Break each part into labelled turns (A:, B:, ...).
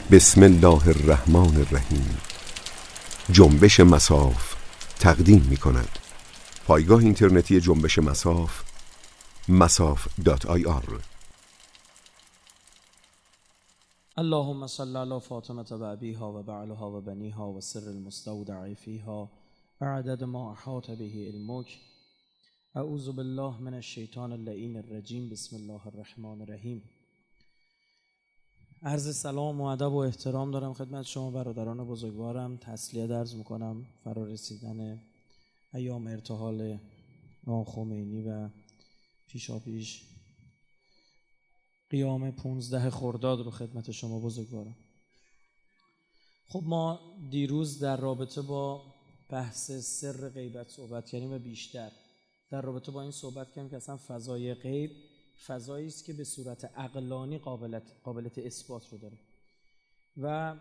A: بسم الله الرحمن الرحیم. جنبش مصاف تقدیم می کند. پایگاه اینترنتی جنبش مصاف masaf.ir.
B: اللهم صل علی فاطمه و ابیها و بعلها و بنیها و سر المستودع فیها و عدد ما احاط به علمک. اعوذ بالله من الشیطان اللعین الرجیم. بسم الله الرحمن الرحیم. عرض سلام و ادب و احترام دارم خدمت شما برادران بزرگوارم. تسلیت عرض میکنم فرا رسیدن ایام ارتحال امام خمینی و پیشاپیش قیام 15 خرداد رو خدمت شما بزرگوارم. خب ما دیروز در رابطه با بحث سر غیبت صحبت کردیم و بیشتر در رابطه با این صحبت کردیم که اصلا فضای غیب فضایی است که به صورت عقلانی قابلیت اثبات رو داره و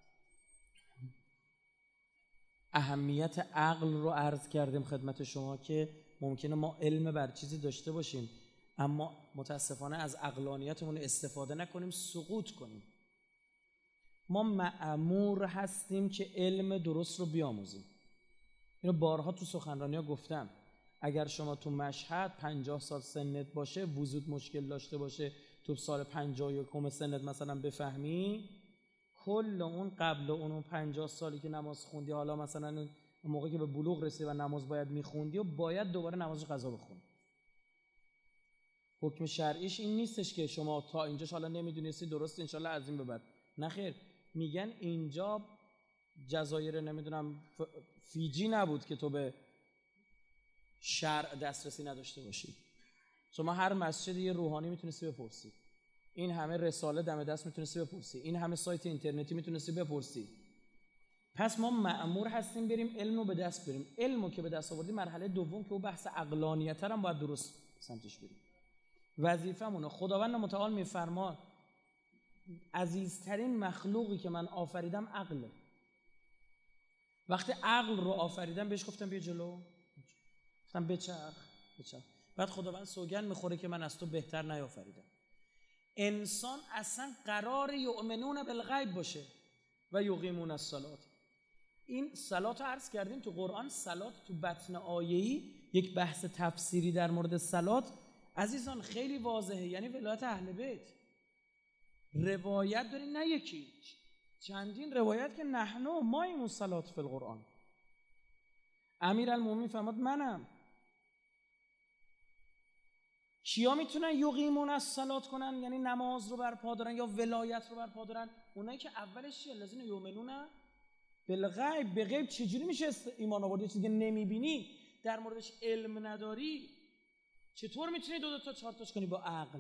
B: اهمیت عقل رو عرض کردیم خدمت شما که ممکنه ما علم بر چیزی داشته باشیم اما متاسفانه از عقلانیتمون استفاده نکنیم، سقوط کنیم. ما مأمور هستیم که علم درست رو بیاموزیم. اینو بارها تو سخنرانی‌ها گفتم. اگر شما تو مشهد 50 سال سنت باشه، وجود مشکل داشته باشه، تو سال 51 سنت مثلا بفهمی، کل اون قبل اون 50 سالی که نماز خوندی، حالا مثلا موقعی که به بلوغ رسیدی و نماز باید میخوندی و باید دوباره نماز قضا بخونی. حکم شرعیش این نیستش که شما تا اینجاش حالا نمیدونستی درست انشالله از این به بعد. نه خیر، میگن اینجا جزایر نمیدونم فیجی نبود که تو به شرع دسترسی نداشته باشی. شما هر مسجد یه روحانی میتونستی بپرسی، این همه رساله دم دست میتونستی بپرسی، این همه سایت اینترنتی میتونستی بپرسی. پس ما مأمور هستیم بریم علم رو به دست بریم. علمو که به دست آوردیم، مرحله دوم که او بحث عقلانیت هم باید درست سمتش بریم. وظیفه‌مونه. خداوند متعال میفرماد عزیزترین مخلوقی که من آفریدم عقله. وقتی عقل رو آفریدم بهش گفتم بیا جلو، گفتم بچرخ. بعد خداوند سوگند میخوره که من از تو بهتر نیافریدم. انسان اصلا قرار یؤمنون بالغیب باشه و یقیمون الصلاة. این صلات رو عرض کردیم تو قرآن. صلات تو بطن آیه‌ای یک بحث تفسیری در مورد صلات عزیزان خیلی واضحه، یعنی ولایت اهل بیت. روایت داریم، نه یکی، چندین روایت که نحنو ماییم الصلات فی القرآن. امیرالمومنین فرمود منم. کیا میتونن یقیمون الصلات کنن، یعنی نماز رو برپا دارن یا ولایت رو برپا دارن؟ اونایی که اولش چیه؟ الذین یؤمنون بالغیب. به غیب چجوری میشه ایمان آورد؟ یه چیزی که نمیبینی، در موردش علم نداری، چطور میتونی دو تا چهار تاش کنی با عقل؟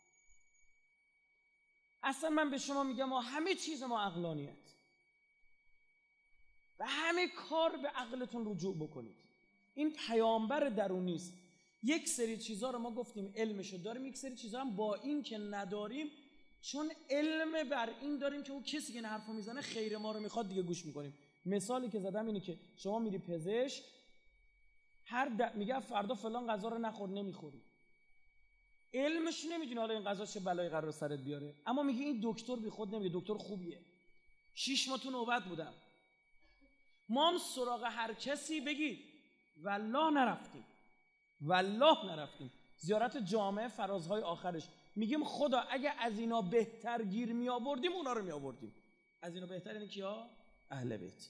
B: اصلا من به شما میگم ما همه چیز ما عقلانیت و همه کار به عقلتون رجوع بکنید. این پیامبر درونی است. یک سری چیزا رو ما گفتیم علمشو داریم، یک سری چیزا هم با این که نداریم، چون علم بر این داریم که اون کسی که این حرفو میزنه خیر ما رو میخواد دیگه گوش میکنیم. مثالی که زدم اینه که شما میری پزشک، میگه فردا فلان غذا رو نخور، نمیخوری. علمش نمیدونه حالا این غذا چه بلایی قرار سرت بیاره، اما میگه این دکتر بی خود نمیگه دکتر خوبیه. 6 ماه تو نوبت بودم، ما هم سراغ هر کسی بگید والله نرفتیم. زیارت جامعه فرازهای آخرش میگیم خدا اگه از اینا بهتر گیر می آوردیم اونا رو می آوردیم. از اینا بهتر اینه کیا؟ اهل بیت.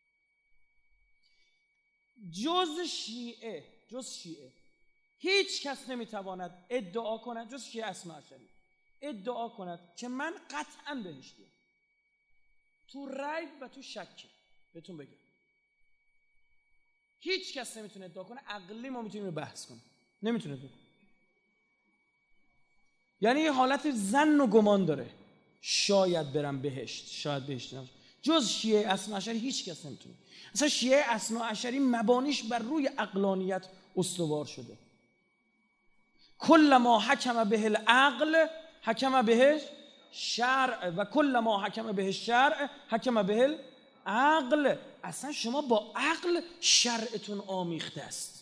B: جز شیعه هیچ کس نمیتواند ادعا کند، جز شیعه اثناعشری ادعا کند که من قطعا بهشتیم. تو ریب و تو شک بهتون بگم هیچ کس نمیتونه ادعا کنه. عقلی ما میتونیم بحث کنیم، نمیتونه ادعا کنه. یعنی یه حالت ظن و گمان داره، شاید برم بهشت، شاید بهشت نباشه. جز شیعه اثناعشری هیچ کس نمیتونه. اصلا شیعه اثناعشری مبانیش بر روی عقلانیت استوار شده. کل ما حکم به العقل حکم به شرع و کل ما حکم به شرع حکم به العقل. اصلا شما با عقل شرعتون آمیخته است.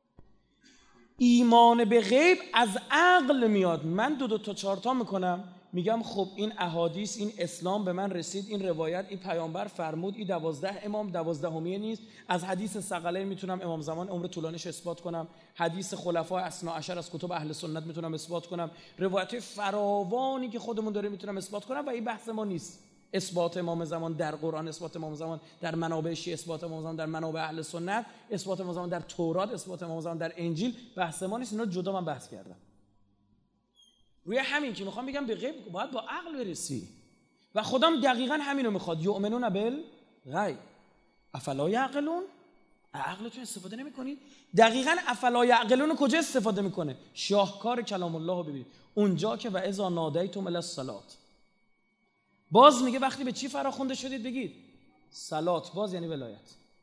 B: ایمان به غیب از عقل میاد. من 2 تا 4 تا میکنم، میگم خب این احادیث، این اسلام به من رسید، این روایت، این پیامبر فرمود، این 12 امام 12میه نیست. از حدیث ثقلین میتونم امام زمان عمر طولانیش اثبات کنم، حدیث خلفای اثنا عشر از کتب اهل سنت میتونم اثبات کنم، روایت فراوانی که خودمون داره میتونم اثبات کنم و این بحث ما نیست. اثبات امام زمان در قرآن، اثبات امام زمان در منابع شیعه، اثبات امام زمان در منابع اهل سنت، اثبات امام زمان در تورات، اثبات امام زمان در انجیل بحث ما نیست. اینا جدا من بحث کردم. روی همین که میخوام بگم به غیب باید با عقل برسی و خدام دقیقاً همینو میخواد. یؤمنون بالغیب افلا یعقلون. عقلتون استفاده نمیکنید؟ دقیقاً افلا یعقلون کجا استفاده میکنه؟ شاهکار کلام الله رو ببینید اونجا که و اذا نادیتم الی الصلاه، باز میگه وقتی به چی فراخونده شدید بگید صلات، باز یعنی ولایت.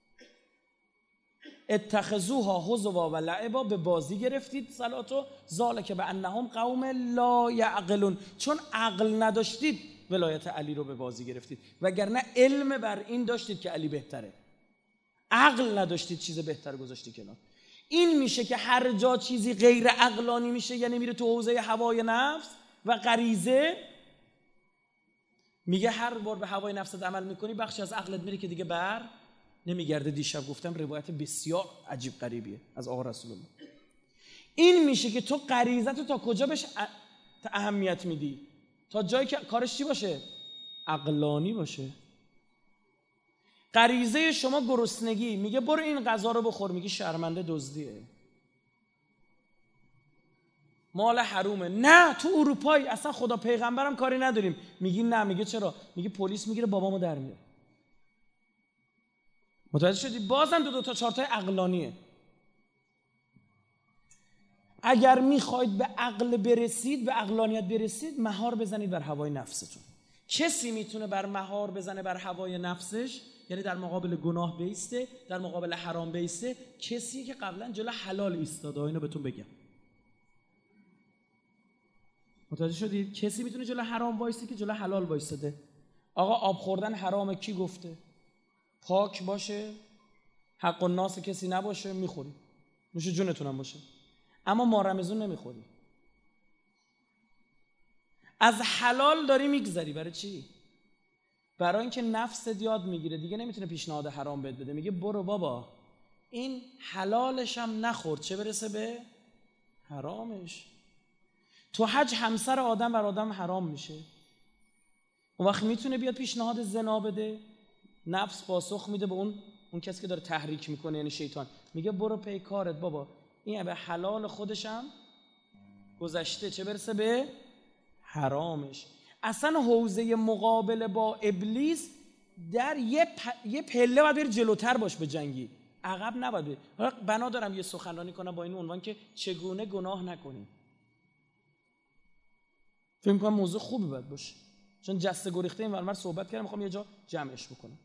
B: اتخذوها هزوا و لعبا، به بازی گرفتید صلاتو، ذالک بانهم قوم لا یعقلون، چون عقل نداشتید ولایت علی رو به بازی گرفتید، وگرنه علم بر این داشتید که علی بهتره. عقل نداشتید چیز بهتر گذاشتی کنار. این میشه که هر جا چیزی غیر عقلانی میشه یعنی میره تو حوزه هوای نفس و غریزه. میگه هر بار به هوای نفست عمل میکنی بخشی از عقلت میره که دیگه بر نمیگرده. دیشب گفتم روایت بسیار عجیب غریبیه از آقا رسول الله. این میشه که تو غریزتو تا کجا بهش اهمیت میدی؟ تا جایی که کارش چی باشه؟ عقلانی باشه. غریزه شما گرسنگی، میگه برو این غذا رو بخور، میگی شرمنده دزدیه، مال حرومه. نه تو اروپایی اصلا خدا پیغمبرم کاری نداریم، میگی نه. میگه چرا؟ میگه پلیس میگیره بابامو در میاره. متوجه شدی؟ بازم دو تا چهار تا عقلانیه. اگر میخواید به عقل برسید، به عقلانیت برسید، مهار بزنید بر هوای نفستون. کسی میتونه بر مهار بزنه بر هوای نفسش، یعنی در مقابل گناه بیسته، در مقابل حرام بیسته، کسی که قبلا جلو حلال ایستاده. اینو بهتون بگم. متوجه شدید؟ کسی میتونه جلو حرام وایسته که جلو حلال وایستاده. آقا آب خوردن حرامه، کی گفته؟ پاک باشه، حق الناس کسی نباشه، میخوری، نوش جونتونم باشه، اما ما رمضان نمیخوری. از حلال داری میگذری. برای چی؟ برای اینکه نفست یاد میگیره دیگه نمیتونه پیشنهاد حرام بهت بده. میگه برو بابا این حلالش هم نخور، چه برسه به حرامش. تو حج همسر آدم بر آدم حرام میشه، اون وقت میتونه بیاد پیشنهاد زنا بده؟ نفس پاسخ میده به اون کسی که داره تحریک میکنه، یعنی شیطان. میگه برو پی کارت بابا، این به حلال خودشم گذشته، چه برسه به حرامش. اصلا حوزه مقابله با ابلیس در یه پله باید بری جلوتر باش به جنگی، عقب نباید بری. بنا دارم یه سخنرانی کنم با این عنوان که چگونه گناه نکنیم. فکر می‌کنم موضوع خوبی باید باشه، چون جسته گریخته این ورمر صحبت کردم، میخوام یه جا جمعش بکنم.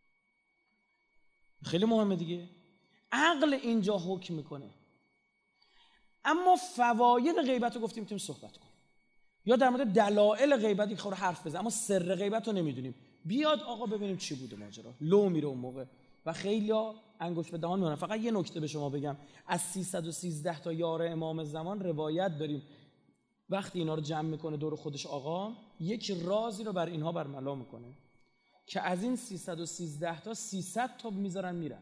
B: خیلی مهمه دیگه. عقل اینجا حکم میکنه. اما فواید غیبت رو گفتیم میتونیم صحبت کنیم، یا در مورد دلایل غیبت یک خورده حرف بزنیم، اما سر غیبت رو نمیدونیم. بیاد آقا ببینیم چی بوده ماجرا. لو میره اون موقع و خیلیا انگشت به دهان میونن. فقط یه نکته به شما بگم، از 313 تا یار امام زمان روایت داریم وقتی اینا رو جمع میکنه دور خودش آقا، یک رازی رو بر اینها برملا میکنه که از این 313 تا 300 تا میذارن میرن،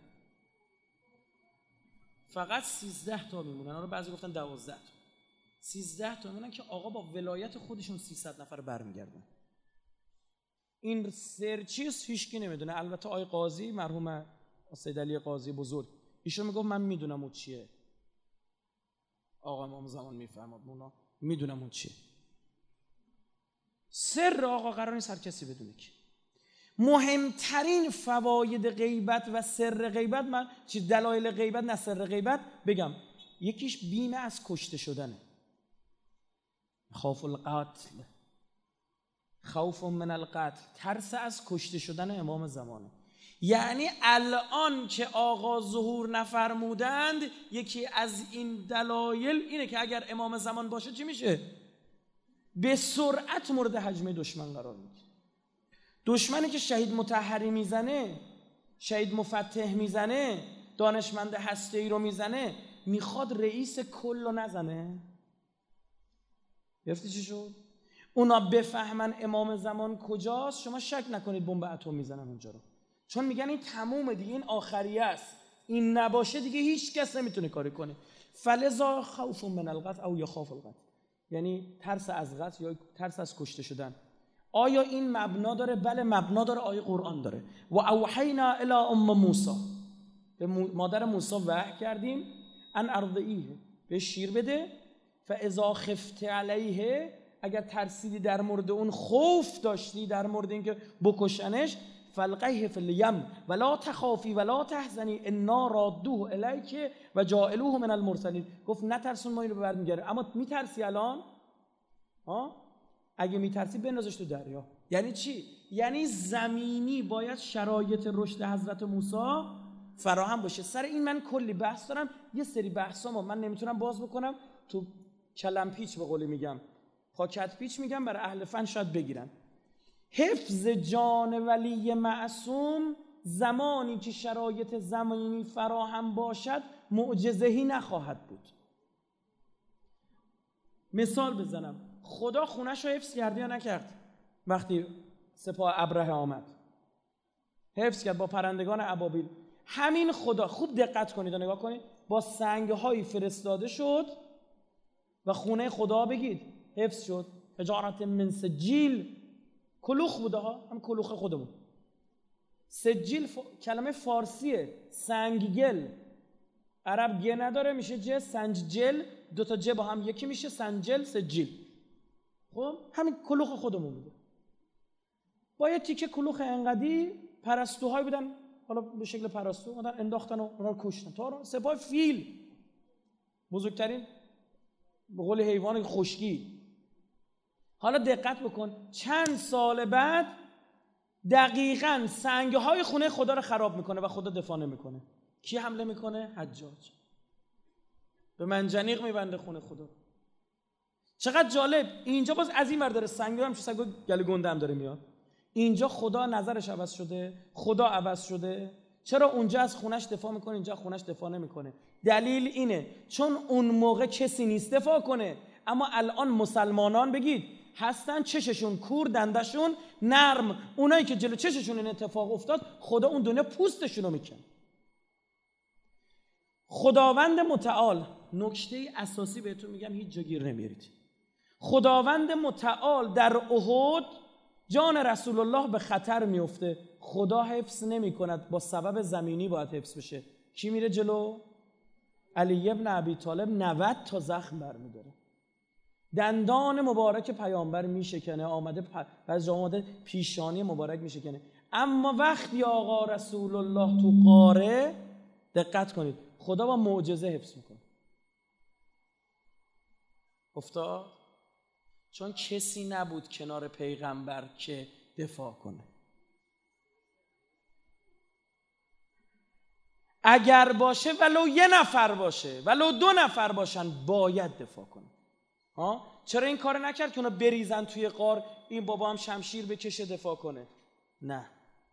B: فقط 13 تا میمونن. آره بعضی گفتن 12 تا، 13 تا میمونن که آقا با ولایت خودشون 300 نفر برمیگردن. این سر چیز هیچکی نمیدونه. البته آقای قاضی مرحوم سید علی قاضی بزرگ ایشون میگفت من میدونم اون چیه. آقا امام زمان میفهمد مونا، میدونم اون چیه. سر آقا قرار نیست هر کسی بدونه که مهمترین فواید غیبت و سر غیبت، من چیز دلایل غیبت نه سر غیبت بگم، یکیش بیم از کشته شدنه. خوف القتل، خوف من القتل، ترس از کشته شدن امام زمانه. یعنی الان که آقا ظهور نفرمودند، یکی از این دلایل اینه که اگر امام زمان باشه چی میشه؟ به سرعت مورد هجمه دشمن قرار میگیره. دشمنی که شهید مطهری میزنه، شهید مفتح میزنه، دانشمند هسته‌ای رو میزنه، میخواد رئیس کل رو نزنه. گرفتی چی شد؟ اونا بفهمن امام زمان کجاست، شما شک نکنید بمب اتم میزنن اونجا رو، چون میگن این تمومه دیگه، این آخریه است، این نباشه دیگه هیچ کس نمیتونه کاری کنه. فلذا خوف من القتل او یخاف القتل، یعنی ترس از قتل یا ترس از کشته شدن. آیا این مبنا داره؟ بله مبنا داره، آیه قرآن داره. و اوحینا الی ام موسی، به مادر موسی وحی کردیم ان ارضعیه، به شیر بده، فاذا خفت علیه، اگر ترسیدی در مورد اون، خوف داشتی در مورد اینکه بکشنش، فالقیه فی الیم ولا تخافی ولا تحزنی انا رادوه الیک و جاعلوه من المرسلین. گفت نترسون، ما اینو برمیگردیم. اما میترسی الان؟ اگه میترسی بندازش تو دریا. یعنی چی؟ یعنی زمینی باید شرایط رشد حضرت موسی فراهم باشه. سر این من کلی بحث دارم، یه سری بحثامو من نمیتونم باز بکنم، تو کلم پیچ به قولی میگم، پاکت پیچ میگم، برای اهل فن شاید بگیرن. حفظ جان ولی معصوم زمانی که شرایط زمینی فراهم باشد معجزه‌ای نخواهد بود. مثال بزنم، خدا خونش رو حفظ کرد یا نکرد؟ وقتی سپاه ابرهه آمد حفظ کرد با پرندگان ابابیل. همین خدا، خوب دقت کنید و نگاه کنید، با سنگ‌های فرستاده شد و خونه خدا بگید حفظ شد. حجارت من سجیل، کلوخ بوده ها، هم کلوخ خودمون. سجیل کلمه فارسیه، سنگگل، عرب گه نداره میشه جه، سنجل، دوتا جه با هم یکی میشه سنجل، سجیل. خب همین کلوخ خودمون بوده. با یه تیکه کلوخ انقدی پرستوهای بودن، حالا به شکل پرستو اومدن انداختن و اونا رو کشتن. تا سپاه فیل، بزرگترین به قول حیوان خشکی. حالا دقت بکن، چند سال بعد دقیقاً سنگهای خونه خدا رو خراب میکنه و خدا دفاع نمیکنه. کی حمله میکنه؟ حجاج. به منجنیق میبنده خونه خدا. چقدر جالب. اینجا باز از این ور داره سنگ هم، سنگ گله گنده هم داره میاد. اینجا خدا نظرش عوض شده، خدا عوض شده. چرا اونجا از خونش دفاع میکنه، اینجا خونش دفاع نمیکنه؟ دلیل اینه چون اون موقع کسی نیست دفاع کنه، اما الان مسلمانان بگید هستن، چششون کور، دندشون نرم. اونایی که جلو چششون این اتفاق افتاد، خدا اون دنیا پوستشون رو میکنه. خداوند متعال، نکته اساسی بهتون میگم، هیچ جا گیر نمیارید. خداوند متعال در احد جان رسول الله به خطر میفته، خدا حفظ نمی کند، با سبب زمینی باید حفظ بشه. کی میره جلو؟ علی ابن ابی طالب 90 تا زخم برمیداره، دندان مبارک پیامبر میشکنه، آمده پیشانی مبارک میشکنه. اما وقتی آقا رسول الله تو غاره، دقت کنید، خدا با معجزه حفظ میکنه. افتاد؟ چون کسی نبود کنار پیغمبر که دفاع کنه. اگر باشه ولو یه نفر باشه، ولو 2 نفر باشن، باید دفاع کنه. چرا این کار نکرد که اونا بریزن توی غار، این بابا هم شمشیر بکشه دفاع کنه؟ نه.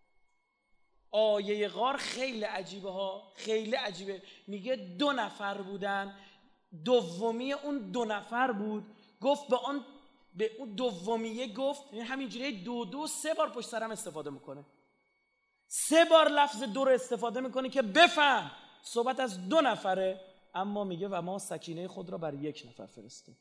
B: آیه غار خیلی عجیبه ها، خیلی عجیبه. میگه 2 نفر بودن، دومی اون 2 نفر بود، گفت به اون دومیه گفت، یعنی همینجوری 2 3 بار پشت سرم استفاده میکنه، 3 بار لفظ 2 رو استفاده میکنه که بفهم صحبت از 2 نفره. اما میگه و ما سکینه خود را بر 1 نفر فرستاد.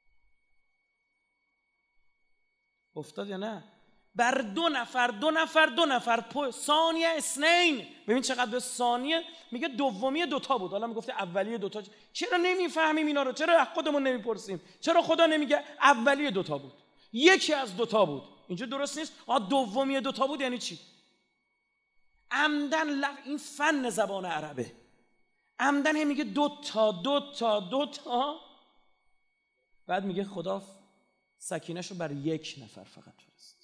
B: افتاد یا نه؟ بر 2 نفر ثانیه اثنین. ببین چقدر به ثانیه. میگه دومی 2 تا بود، حالا میگفته اولیه 2 تا. چرا نمیفهمیم اینا رو؟ چرا خودمون نمیپرسیم؟ چرا خدا نمیگه اولیه 2 تا بود، یکی از 2 تا بود؟ اینجا درست نیست. دومی 2 تا بود یعنی چی؟ عمدن این فن زبان عربه، عمدن هم میگه 2 تا، بعد میگه خدا سکینه‌شو بر 1 نفر فقط فرست.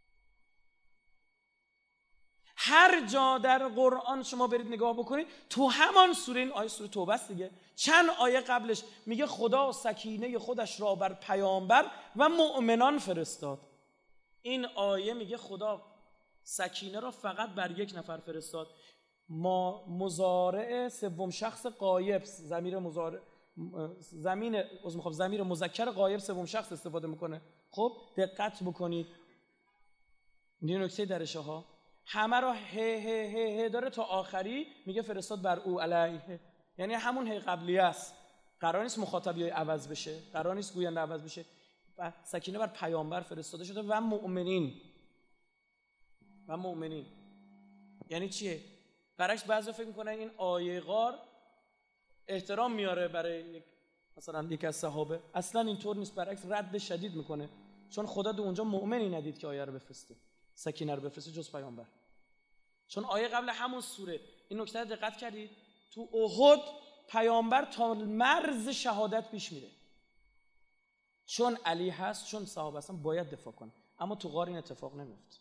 B: هر جا در قرآن شما برید نگاه بکنید، تو همان سوره، این آیه سوره توبه است دیگه، چند آیه قبلش میگه خدا سکینه خودش را بر پیامبر و مؤمنان فرستاد. این آیه میگه خدا سکینه را فقط بر 1 نفر فرستاد. ما مضارع سوم شخص غایب، ضمیر مذکر غایب سوم شخص استفاده میکنه. خب دقت بکنید، این نکته درشه ها همه رو he داره تا آخری میگه فرستاد بر او علیه، یعنی همون هی قبلی است. قرار نیست مخاطبی عوض بشه، قرار نیست گوینده عوض بشه. و سکینه بر پیامبر فرستاده شده و مؤمنین. و مؤمنین یعنی چیه؟ برعکس بعضی فکر میکنن این آیه غار احترام میاره برای مثلا یک از صحابه، اصلا اینطور نیست، برعکس رد شدید میکنه، چون خدا دو اونجا مؤمنی ندید که آیه رو بفرسته، سکینه رو بفرسته جز پیامبر. چون آیه قبل همون سوره، این نکته رو دقت کردید، تو احد پیامبر تا مرز شهادت پیش میره، چون علی هست، چون صحابه هستن باید دفاع کنه، اما تو غار این اتفاق نمیفته.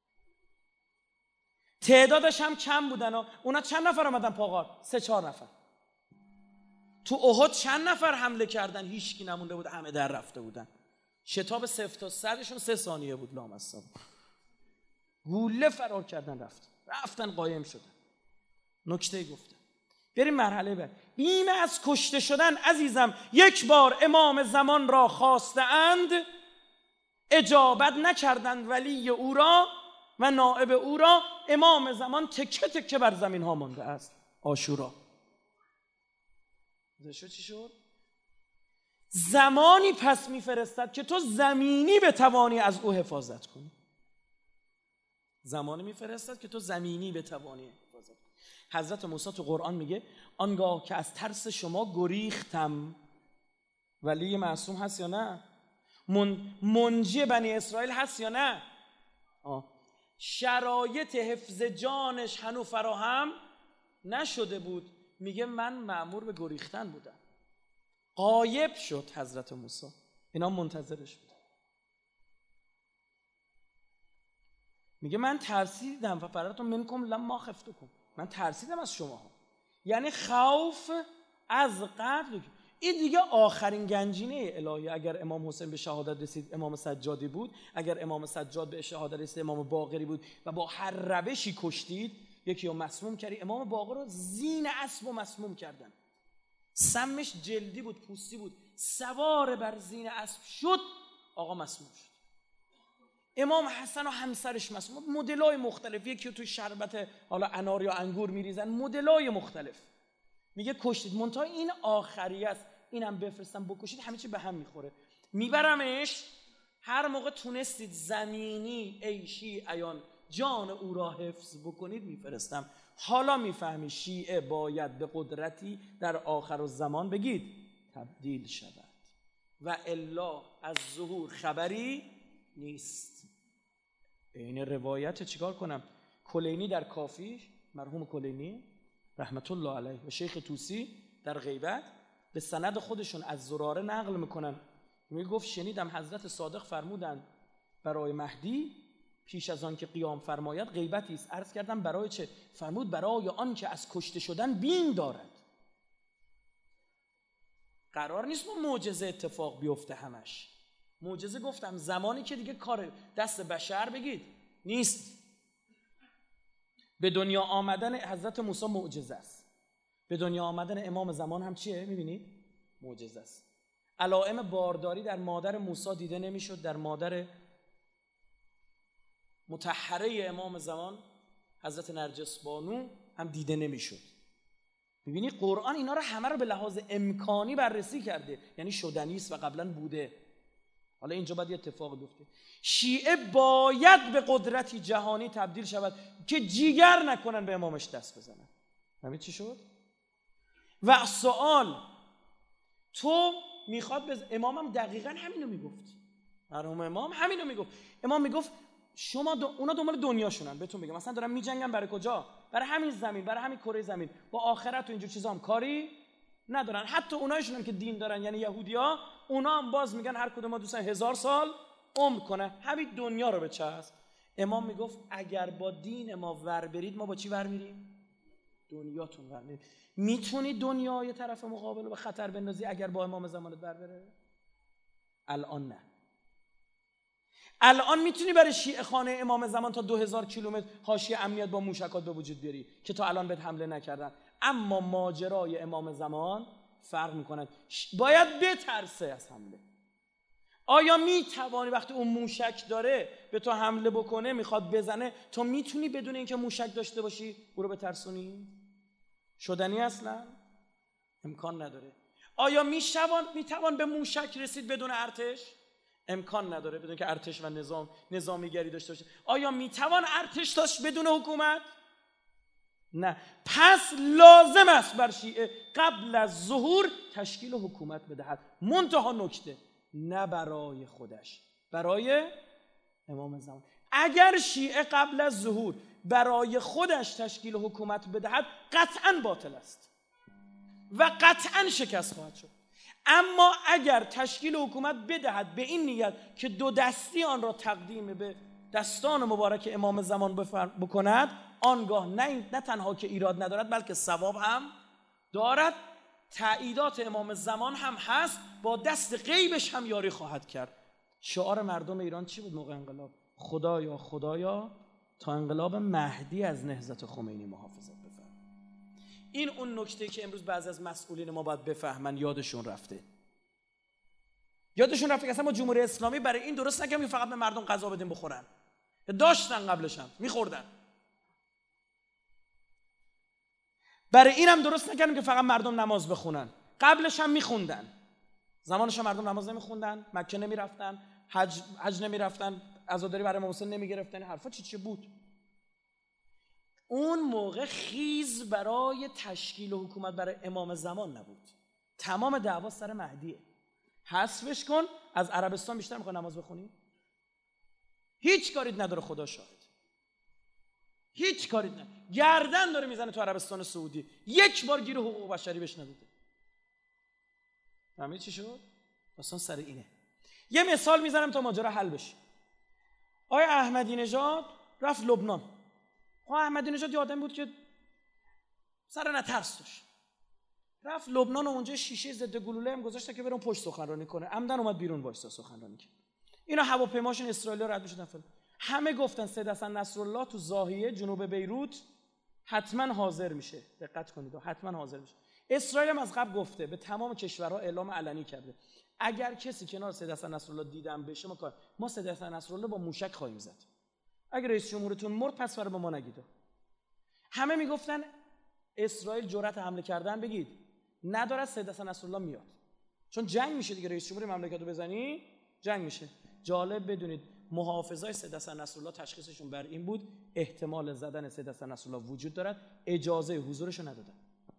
B: تعدادش هم کم بودن و اونا چند نفر آمدن پا غار؟ 3-4 نفر. تو احد چند نفر حمله کردن؟ هیچکی نمونده بود، همه در رفته بودن. شتاب 0 تا 100شون 3 ثانیه بود، لامصب گوله فرار کردن رفتن قایم شدن. نکته گفتم. بریم مرحله بعد. بیم از کشته شدن عزیزم، یک بار امام زمان را خواستند اجابت نکردند، ولی او را و نائب او را امام زمان تکه تکه بر زمین ها مانده است. عاشورا چی شد؟ زمانی پس میفرستد که تو زمینی بتوانی از او حفاظت کنی. زمانی میفرستد که تو زمینی بتوانی حفاظت کنی. حضرت موسی تو قرآن میگه آنگاه که از ترس شما گریختم. ولی معصوم هست یا نه؟ منجی بنی اسرائیل هست یا نه؟ شرایط حفظ جانش هنوز فراهم نشده بود، میگه من مأمور به گریختن بودم. غایب شد حضرت موسی، اینا منتظرش بود. میگه من ترسیدم و فرارتون منکم لما خفتکم، من ترسیدم از شما. یعنی خوف از قتل. این دیگه آخرین گنجینه الهی. اگر امام حسین به شهادت رسید امام سجادی بود، اگر امام سجاد به شهادت رسید امام باقری بود و با هر روشی کشتید. یکی رو مسموم کردی، امام باقر رو زین اسب رو مسموم کردن، سمش جلدی بود، پوستی بود، سوار بر زین اسب شد، آقا مسموم شد. امام حسن و همسرش مسموم، مدلای مختلف، یکی رو توی شربت حالا انار یا انگور میریزن، مدلای مختلف. میگه کشتید، منتها این آخری است، اینم بفرستم بکشید، همه چی به هم میخوره. میبرمش، هر موقع تونستید زمینی عیشی عیان جان او را حفظ بکنید میفرستم. حالا میفهمی شیعه باید به قدرتی در آخر الزمان بگید تبدیل شود و الا از ظهور خبری نیست. این روایت چیکار کنم؟ کلینی در کافیش، مرحوم کلینی رحمت الله علیه و شیخ طوسی در غیبت به سند خودشون از زراره نقل میکنن، میگفت شنیدم حضرت صادق فرمودند برای مهدی پیش از آن که قیام فرماید غیبتی است. عرض کردم برای چه؟ فرمود برای آن که از کشته شدن بیم دارد. قرار نیست با معجزه اتفاق بیفته همش. معجزه گفتم زمانی که دیگه کار دست بشر بگید نیست. به دنیا آمدن حضرت موسی معجزه است، به دنیا آمدن امام زمان هم چیه؟ میبینید؟ معجزه است. علائم بارداری در مادر موسی دیده نمیشد، در مادر مطهره امام زمان حضرت نرجس بانو هم دیده نمیشد. ببینید قرآن اینا رو همه رو به لحاظ امکانی بررسی کرده، یعنی شدنی است و قبلا بوده. حالا اینجا باید یه اتفاق بیفته. شیعه باید به قدرتی جهانی تبدیل شود که جیگر نکنن به امامش دست بزنن. همین چی شد؟ و سوال تو میخواد امام هم دقیقاً همینو میگفت، مرحوم امام همینو میگفت. امام میگفت شما اونا دنبال دنیاشونن، بهتون میگم مثلا دارن میجنگن برای کجا؟ برای همین زمین، برای همین کره زمین، با آخرت و اینجور چیزا هم کاری ندارن. حتی اونایشون هم که دین دارن، یعنی یهودیا، اونا هم باز میگن هر کدوم ما دوستان 1000 سال عمر کنه، همین دنیا رو بچسب. امام میگفت اگر با دین ما ور برید، ما با چی ور میریم؟ دنیاتون ور میریم. میتونی دنیای طرف مقابل رو به خطر بندازی اگر با امام زمانت ور بره؟ الان نه. الان میتونی برای شیعه خانه امام زمان تا 2000 کیلومتر حاشیه امنیت با موشکات به وجود بیاری که تا الان بهت حمله نکردن، اما ماجرای امام زمان فرق میکنه. باید بترسه از حمله. آیا میتوانی وقتی اون موشک داره به تو حمله بکنه، میخواد بزنه، تو میتونی بدون اینکه موشک داشته باشی او رو بترسونی؟ شدنی اصلا؟ امکان نداره. آیا میتوان به موشک رسید بدون ارتش؟ امکان نداره، بدون که ارتش و نظامیگری داشته باشه. آیا میتوان ارتش داشت بدون حکومت؟ نه. پس لازم است بر شیعه قبل از ظهور تشکیل حکومت بدهد، منتها نکته نه برای خودش، برای امام زمان. اگر شیعه قبل از ظهور برای خودش تشکیل حکومت بدهد قطعاً باطل است و قطعاً شکست خواهد شد. اما اگر تشکیل حکومت بدهد به این نیت که دو دستی آن را تقدیم به دستان مبارک امام زمان بکند، آنگاه نه تنها که ایراد ندارد بلکه ثواب هم دارد، تأییدات امام زمان هم هست، با دست غیبش هم یاری خواهد کرد. شعار مردم ایران چی بود موقع انقلاب؟ خدایا خدایا تا انقلاب مهدی از نهضت خمینی محافظت بفرما. این اون نکته که امروز بعضی از مسئولین ما باید بفهمن یادشون رفته که اصلا ما جمهوری اسلامی برای این درست نکردیم که فقط به مردم غذا بدیم بخورن. داشتن قبلش هم میخوردن. برای این هم درست نکردیم که فقط مردم نماز بخونن. قبلش هم میخوندن. زمانش هم مردم نماز نمیخوندن، مکه نمیرفتن، حج نمیرفتن، عزاداری برای امام حسین نمیگرفتن. حرفا چی بود؟ اون موقع خیز برای تشکیل حکومت برای امام زمان نبود. تمام دعوا سر مهدیه. حذفش کن. از عربستان بیشتر میخوای نماز بخونی؟ هیچ کاریت نداره، خدا شاهد. هیچ کاریت نداره. گردن داره میزنه تو عربستان سعودی. یک بار گیر حقوق بشری بهش نداده. فهمید چی شد؟ اصلا سر اینه. یه مثال میزنم تا ماجرا حل بشه. آقای احمدی نژاد رفت لبنان. احمدی نژاد یه آدمی بود که سر نترس داشت. رفت لبنان و اونجا شیشه ضد گلوله هم گذاشته که برون پشت سخنرانی کنه. عمدن اومد بیرون وایسا سخنرانی کرد. اینا هواپیماشون اسرائیل رد میشدن فلان. همه گفتن سید حسن نصرالله تو زاهیه جنوب بیروت حتما حاضر میشه. دقت کنید، حتما حاضر میشه. اسرائیل هم از قبل گفته، به تمام کشورها اعلام علنی کرده اگر کسی کنار سید حسن نصرالله دیدن بشه ما سید حسن نصرالله با موشک خواهیم زد. اگر رئیس جمهورتون مرد پس فرا به ما نگید. همه میگفتن اسرائیل جرأت حمله کردن بگید نداره، سید حسن نصرالله میاد، چون جنگ میشه دیگه، رئیس جمهور مملکت رو بزنی جنگ میشه. جالب بدونید محافظای سید حسن نصرالله تشخیصشون بر این بود احتمال زدن سید حسن نصرالله وجود دارد، اجازه حضورش رو ندادن.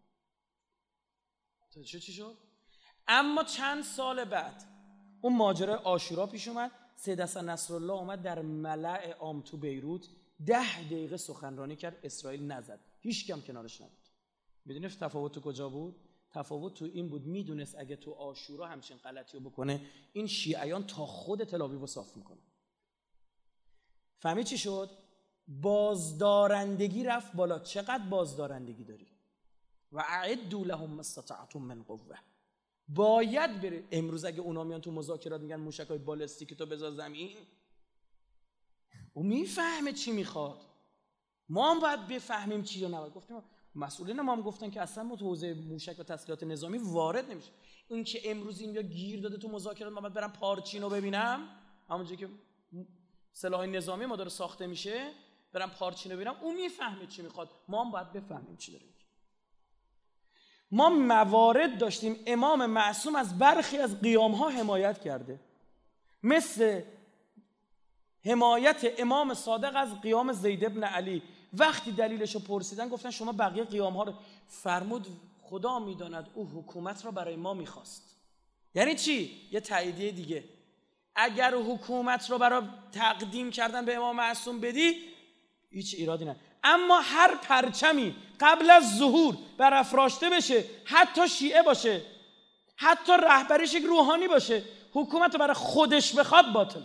B: چی شد؟ اما چند سال بعد اون ماجرا عاشورا پیش اومد. سید حسن نصرالله اومد در ملأ عام تو بیروت 10 دقیقه سخنرانی کرد، اسرائیل نزد، هیچ کم کنارش نبود. میدونید تفاوت تو کجا بود؟ تفاوت تو این بود میدونست اگه تو عاشورا همچین غلطیو بکنه این شیعیان تا خود تل آویو صاف میکنه. فهمید چی شد؟ بازدارندگی رفت بالا. چقدر بازدارندگی داری؟ و اعدوا لهم ما استطعتم من قوه. باید بره. امروز اگه اونا میان تو مذاکرات میگن موشکای بالستیک تو بذار زمین، او میفهمه چی میخواد. ما هم باید بفهمیم چی رو نباید. گفتیم مسئولین ما هم گفتن که اصلا ما تو حوزه موشک و تسلیحات نظامی وارد نمیشه. این که امروز اینجا گیر داده تو مذاکرات ما باید برم پارچینو ببینم، همونجوری که سلاح نظامی ما داره ساخته میشه برم پارچینو ببینم، اون میفهمه چی میخواد. ما هم باید بفهمیم چی داره. ما موارد داشتیم امام معصوم از برخی از قیام‌ها حمایت کرده، مثل حمایت امام صادق از قیام زید ابن علی. وقتی دلیلشو پرسیدن گفتن شما بقیه قیام‌ها رو فرمود خدا میداند او حکومت را برای ما میخواست. یعنی چی؟ یه تاییدیه دیگه. اگر حکومت رو برای تقدیم کردن به امام معصوم بدی هیچ ایرادی نه، اما هر پرچمی قبل از ظهور برافراشته بشه، حتی شیعه باشه، حتی رهبریش یک روحانی باشه، حکومت رو برای خودش بخواد باطله.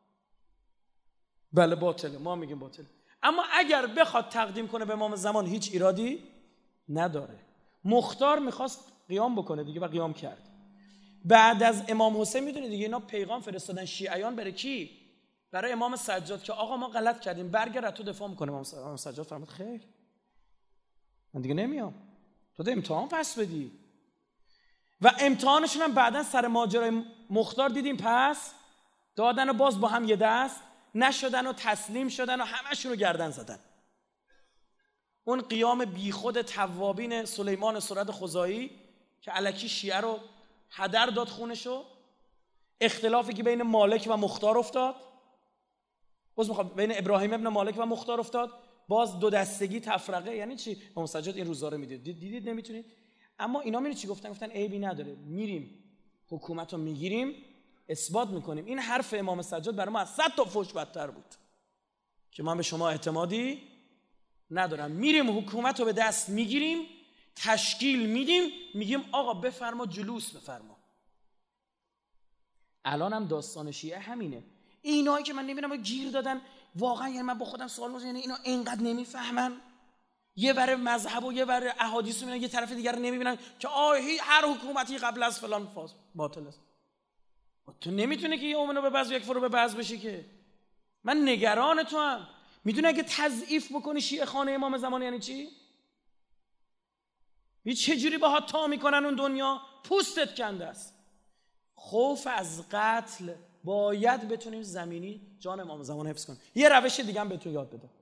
B: بله باطله، ما میگیم باطله. اما اگر بخواد تقدیم کنه به امام زمان هیچ ایرادی نداره. مختار میخواست قیام بکنه دیگه و قیام کرد. بعد از امام حسین میدونید دیگه اینا پیغام فرستادن شیعیان برای کی؟ برای امام سجاد که آقا ما غلط کردیم برگرد تو دفاع میکنه. امام سجاد فرمود خیر من دیگه نمیام، تو ده امتحان پس بدی. و امتحانشون هم بعدن سر ماجرای مختار دیدیم پس دادن و باز با هم یه دست نشدن و تسلیم شدن و همشون رو گردن زدن. اون قیام بیخود توابین سلیمان سرد خزاعی که الکی شیعه رو هدر داد خونشو، اختلافی که بین مالک و مختار افتاد، بین ابراهیم ابن مالک و مختار افتاد، باز دو دستگی تفرقه. یعنی چی؟ امام سجاد این روزا رو دیدید نمیتونید. اما اینا میره چی گفتن عیبی نداره، میریم حکومت رو میگیریم، اثبات میکنیم. این حرف امام سجاد برای ما از 100 تا فحش بدتر بود که من به شما اعتمادی ندارم. میریم حکومت رو به دست میگیریم، تشکیل میدیم، میگیم آقا بفرما جلوس بفرما. الان هم داستان شیعه همینه. اینایی که من نمیدونم گیر دادن واقعا، یعنی من با خودم سوال می‌کنم، یعنی اینا اینقدر نمیفهمن؟ یه بره مذهب و یه بره احادیث میبینن، یه طرف دیگر رو نمیبینن که هر حکومتی قبل از فلان فاز باطل است. تو نمیتونه که یه اومنو به بعض یک فرو به بعض بشی که. من نگران تو هم. میدونی اگه تضعیف بکنی شیعه خانه امام زمان یعنی چی؟ چه جوری باهات تا میکنن اون دنیا؟ پوستت کنده است. خوف از قتل باید بتونیم زمینی جان امام زمان حفظ کنیم. یه روش دیگه هم بهتون یاد بدم.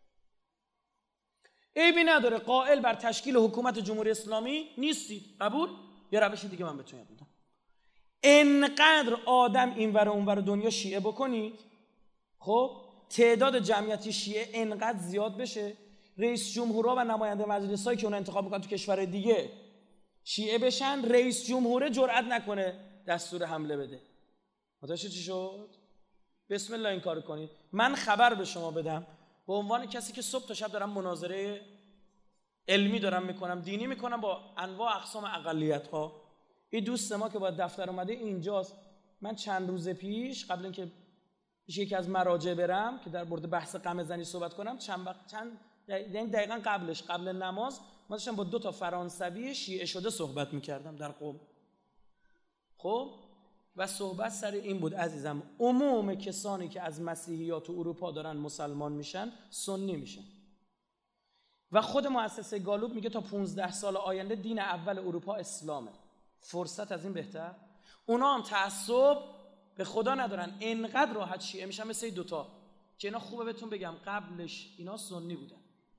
B: عیبی نداره قائل بر تشکیل حکومت جمهوری اسلامی نیستید، قبول؟ یه روش دیگه من بهتون یاد بدم. انقدر آدم اینور و اونور دنیا شیعه بکنید، خب تعداد جمعیتی شیعه انقدر زیاد بشه، رئیس جمهورها و نماینده مجلسایی که اون انتخاب میکنن تو کشور دیگه شیعه بشن، رئیس جمهور جرئت نکنه دستور حمله بده. متوجه چی شد؟ بسم الله این کارو کنید. من خبر به شما بدم به عنوان کسی که صبح تا شب دارم مناظره علمی دارم میکنم، دینی میکنم با انواع اقسام اقلیت‌ها. این دوست ما که با دفتر اومده اینجاست. من چند روز پیش قبل اینکه یکی از مراجع برم که در مورد بحث قمع زنی صحبت کنم، یعنی دقیقاً قبل نماز ما داشتم با 2 تا فرانسوی شیعه شده صحبت میکردم در قم. خب و صحبت سر این بود عزیزم، عموم کسانی که از مسیحیات اروپا دارن مسلمان میشن سنی میشن و خود مؤسسه گالوب میگه تا 15 سال آینده دین اول اروپا اسلامه. فرصت از این بهتر؟ اونا هم تعصب به خدا ندارن، انقدر راحت شیعه میشن مثل این 2 تا که اینا خوبه بهتون بگم قبلش اینا سنی بودن.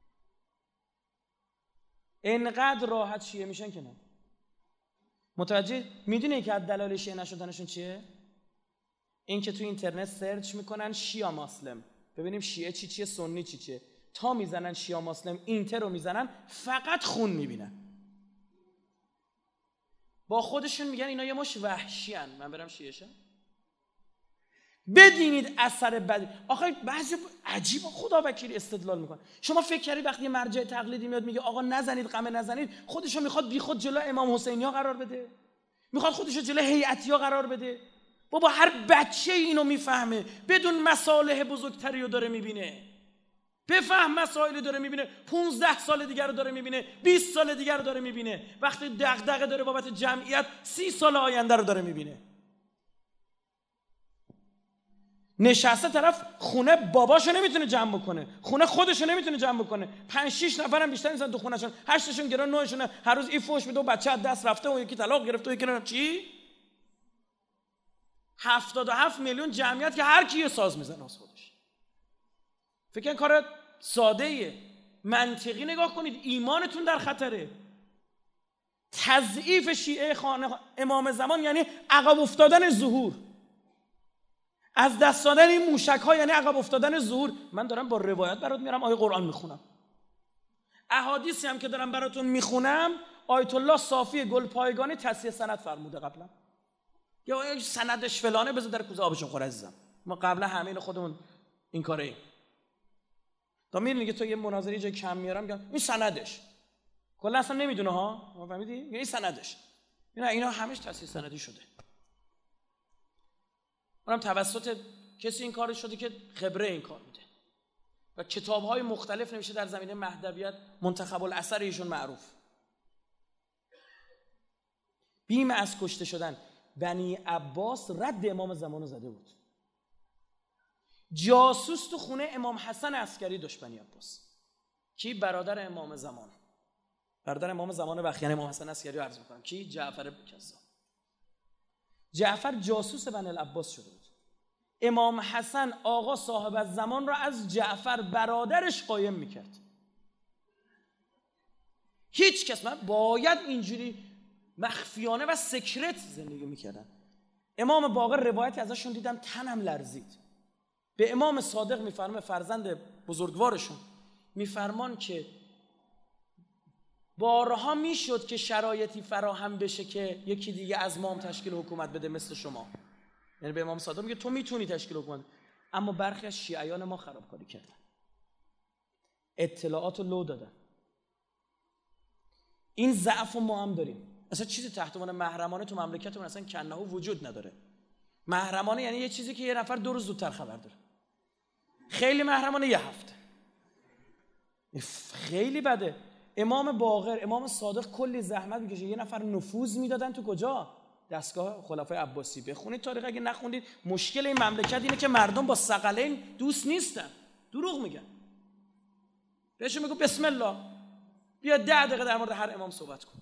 B: انقدر راحت شیعه میشن که نه. متوجه؟ میدونی که از دلایل شیعه نشدنشون چیه؟ این که تو اینترنت سرچ میکنن شیعه مسلم، ببینیم شیعه چیه، سنی چیه. تا میزنن شیعه مسلم اینتر رو میزنن، فقط خون میبینن. با خودشون میگن اینا یه مش وحشیان، من برم شیعه شم؟ بدینید اثر بدی. آخه بعضی عجیب خدا وکیل استدلال میکنه. شما فکر کردید وقتی مرجع تقلیدی میاد میگه آقا نزنید قمع نزنید، خودشو میخواد بی خود جلو امام حسینیا قرار بده؟ میخواد خودشو جلو هیئتیا قرار بده؟ بابا هر بچه اینو میفهمه، بدون مصالح بزرگتری رو داره میبینه. بفهم مسائل داره میبینه، 15 سال دیگر رو داره میبینه، 20 سال دیگر رو داره میبینه. وقتی دغدغه داره بابت جمعیت 30 سال آینده رو داره میبینه. نشسته طرف خونه باباشو نمیتونه جمع بکنه، خونه خودشو نمیتونه جمع بکنه، 5-6 نفرم بیشتر نیستن تو خونهشون، 8شون گران 9شون هر روز این فوش میده و بچه از دست رفته و یکی طلاق گرفته و یکی نه چی. 77 میلیون جمعیت که هر کی ساز میزنه از خودش. فکر کار ساده ایه. منطقی نگاه کنید، ایمانتون در خطره. تضعیف شیعه خانه امام زمان یعنی عقب افتادن ظهور. از دست دادن این موشک ها یعنی عقب افتادن ظهور. من دارم با روایت برات میارم، آیه قرآن میخونم، احادیثی هم که دارم براتون میخونم آیت الله صافی گلپایگانی تصحیح سند فرموده قبلا. یا سندش فلانه بذار در کوزه آبشون خور عزیزم. ما قبلا همین خودمون این کاره ایم. تا میرین که تو یه مناظری جای کم میارم میگم این سندش، کلا اصلا نمیدونه ها، ما فهمیدی؟ این سندش. اینا همش تصحیح سندی شده. اونم توسط کسی این کار شده که خبره این کار میده و کتاب‌های مختلف نوشته در زمینه مهدویت، منتخب الاثر ایشون معروف. بیم از کشته شدن بنی عباس رد امام زمانو زده بود. جاسوس تو خونه امام حسن عسکری داشت بنی عباس، کی؟ برادر امام زمان، برادر امام زمان بخیان امام حسن عسکری رو عرض می‌کنم، کی؟ جعفر کذاب. جعفر جاسوس بنی العباس شده بود. امام حسن آقا صاحب الزمان را از جعفر برادرش قایم میکرد. هیچ کس باید اینجوری مخفیانه و سکرت زندگی میکردن. امام باقر روایتی ازشون دیدم تنم لرزید. به امام صادق میفرمه، فرزند بزرگوارشون، میفرمان که بارها میشد که شرایطی فراهم بشه که یکی دیگه از ما هم تشکیل حکومت بده مثل شما. یعنی به امام صادق میگه تو میتونی تشکیل حکومت، اما برخی از شیعیان ما خرابکاری کردن، اطلاعات رو لو دادن. این ضعف ما هم داریم. اصلا چیزی تحت عنوان محرمانه تو مملکتمون اصلا کنه وجود نداره. محرمانه یعنی یه چیزی که یه نفر 2 روز زودتر خبر داره. خیلی محرمانه یه هفته. خیلی بده. امام باقر، امام صادق کلی زحمت میکشه، یه نفر نفوذ میدادن تو کجا؟ دستگاه خلفای عباسی. بخونید تاریخ اگه نخوندید. مشکل این مملکت اینه که مردم با ثقلین دوست نیستن، دروغ میگن. بهشون میگو بسم الله، بیا 10 دقیقه در مورد هر امام صحبت کن.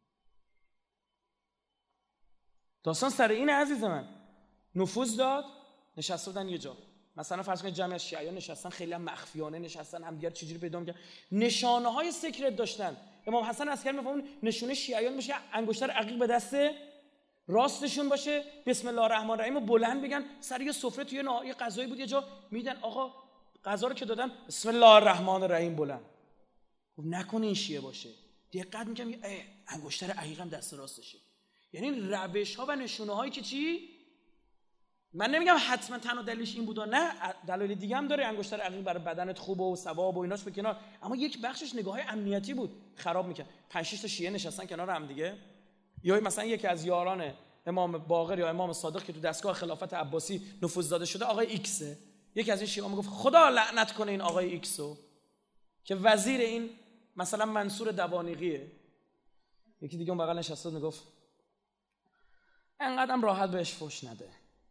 B: داستان سر این عزیز من. نفوذ داد، نشسته بودن یه جا. مثلا فرض کنید جمعی از شیعیان نشستن، خیلی هم مخفیانه نشستن، هم دیگر چجوری پیدا می‌کردن، نشانه‌های سکرت داشتن. امام حسن عسکری می‌فهمون نشونه شیعیان باشه، انگشتر عقیق به دست راستشون باشه، بسم الله الرحمن الرحیم رو بلند بگن، سر یه سفره توی یه غذایی بود یه جا میدن، آقا غذا رو که دادن بسم الله الرحمن الرحیم بلند. خب نکنه این شیعه باشه. دقت می‌کنم انگشتر عقیقم دست راستشه. یعنی روش‌ها و نشونه‌هایی که چی؟ من نمیگم حتما تنها دلیلش این بودا، نه، دلایل دیگه هم داره. انگشتر عقیق برای بدنت خوبه و ثواب و ایناش به کنار، اما یک بخشش نگاه‌های امنیتی بود، خراب می‌کرد. 5-6 تا شیعه نشستن کنار هم دیگه، یا مثلا یکی از یاران امام باقر یا امام صادق که تو دستگاه خلافت عباسی نفوذ داده شده، آقای ایکسه، یکی از این شیعه میگفت خدا لعنت کنه این آقای ایکسو که وزیر این مثلا منصور دوانیقیه. یکی دیگه اون بغل نشسته میگفت انقدرم راحت بهش فوش نده.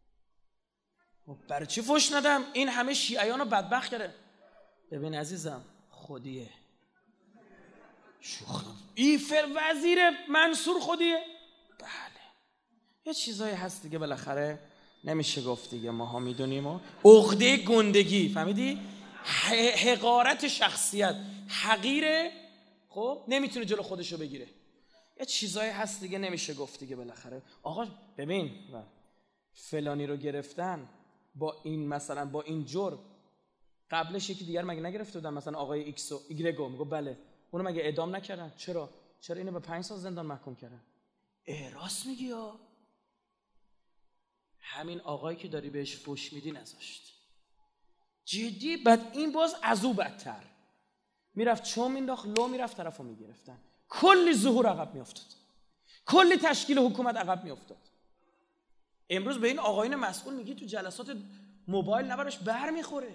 B: برای چی فوش ندم؟ این همه شیعیانو بدبخت کرده. ببین عزیزم، خودیه. این وزیر منصور خودیه؟ بله. یه چیزایی هست دیگه بالاخره نمیشه گفت دیگه، ماها میدونیم. و عقده گندگی، فهمیدی؟ حقارت شخصیت، حقیره، خب نمیتونه جلو خودشو بگیره. یه چیزایی هست دیگه نمیشه گفت دیگه بالاخره. آقا ببین فلانی رو گرفتن با این، مثلا با این جرم، قبلش یکی دیگر مگه نگرفته بودن؟ مثلا آقای ایکس و ایگرگو، میگه بله. اونو مگه اعدام نکردن؟ چرا اینو به 5 سال زندان محکوم کردن؟ راست میگی یا؟ همین آقایی که داری بهش فوش میدی نذاشت. جدی. بعد این باز از او بدتر میرفت چون مینداخت لو، میرفت طرفو میگرفتن. کلی ظهور عقب میافتاد، کلی تشکیل حکومت عقب میافتاد. امروز به این آقایون مسئول میگی تو جلسات موبایل نبرش بر میخوره.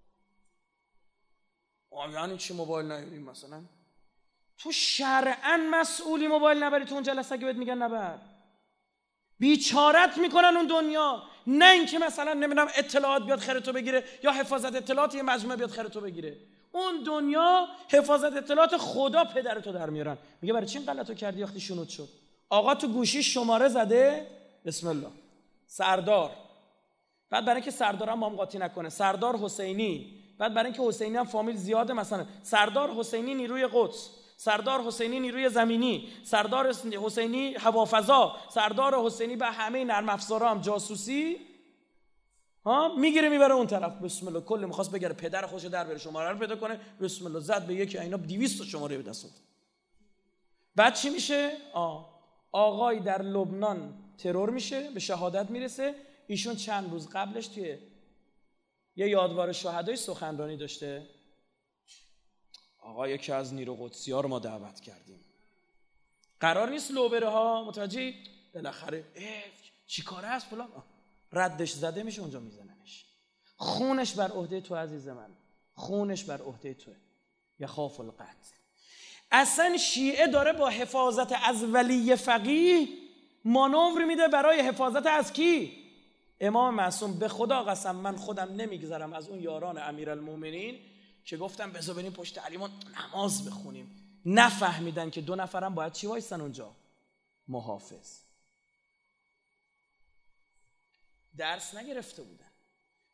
B: یعنی چی موبایل نبریم؟ مثلا تو شرعاً مسئولی موبایل نبری تو اون جلسه که بهت میگن نبر. بیچارت میکنن اون دنیا، نه اینکه مثلا نمیدونم اطلاعات بیاد خیرتو بگیره یا حفاظت اطلاعات یه مجموعه بیاد خیرتو بگیره. اون دنیا حفاظت اطلاعات خدا پدرتو در میارن. میگه برای چی این غلطو کردی؟ وقتی شنود شد آقا تو گوشی شماره زده بسم الله سردار، بعد برای اینکه سردارم با هم قاطی نکنه سردار حسینی، بعد برای اینکه حسینی هم فامیل زیاده مثلا سردار حسینی نیروی قدس، سردار حسینی نیروی زمینی، سردار حسینی هوافضا، سردار حسینی به همه نرم افزارها هم جاسوسی میگیره میبره اون طرف. بسم الله. کلی میخواست بگره پدر خودشو در بره، شماره رو پیدا کنه، بسم الله زد به یکی اینا 200 شماره به دست آورد. بعد چی میشه؟ آقای در لبنان ترور میشه، به شهادت میرسه. ایشون چند روز قبلش توی یه یادوار شهدای سخنرانی داشته. آقا یکی از نیرو قدسی ها رو ما دعوت کردیم، قرار نیست لو بره ها، متوجهی؟ بالاخره چی کاره هست فلان، ردش زده میشه اونجا میزننش. خونش بر عهده تو عزیز من، خونش بر عهده توه. یخاف القتل. اصلا شیعه داره با حفاظت از ولی فقیه مانور میده برای حفاظت از کی؟ امام معصوم. به خدا قسم من خودم نمیگذرم از اون یاران امیرالمومنین که گفتم بذار بریم پشت علیمون نماز بخونیم، نفهمیدن که 2 نفرم باید چی وایسن اونجا؟ محافظ. درس نگرفته بودن.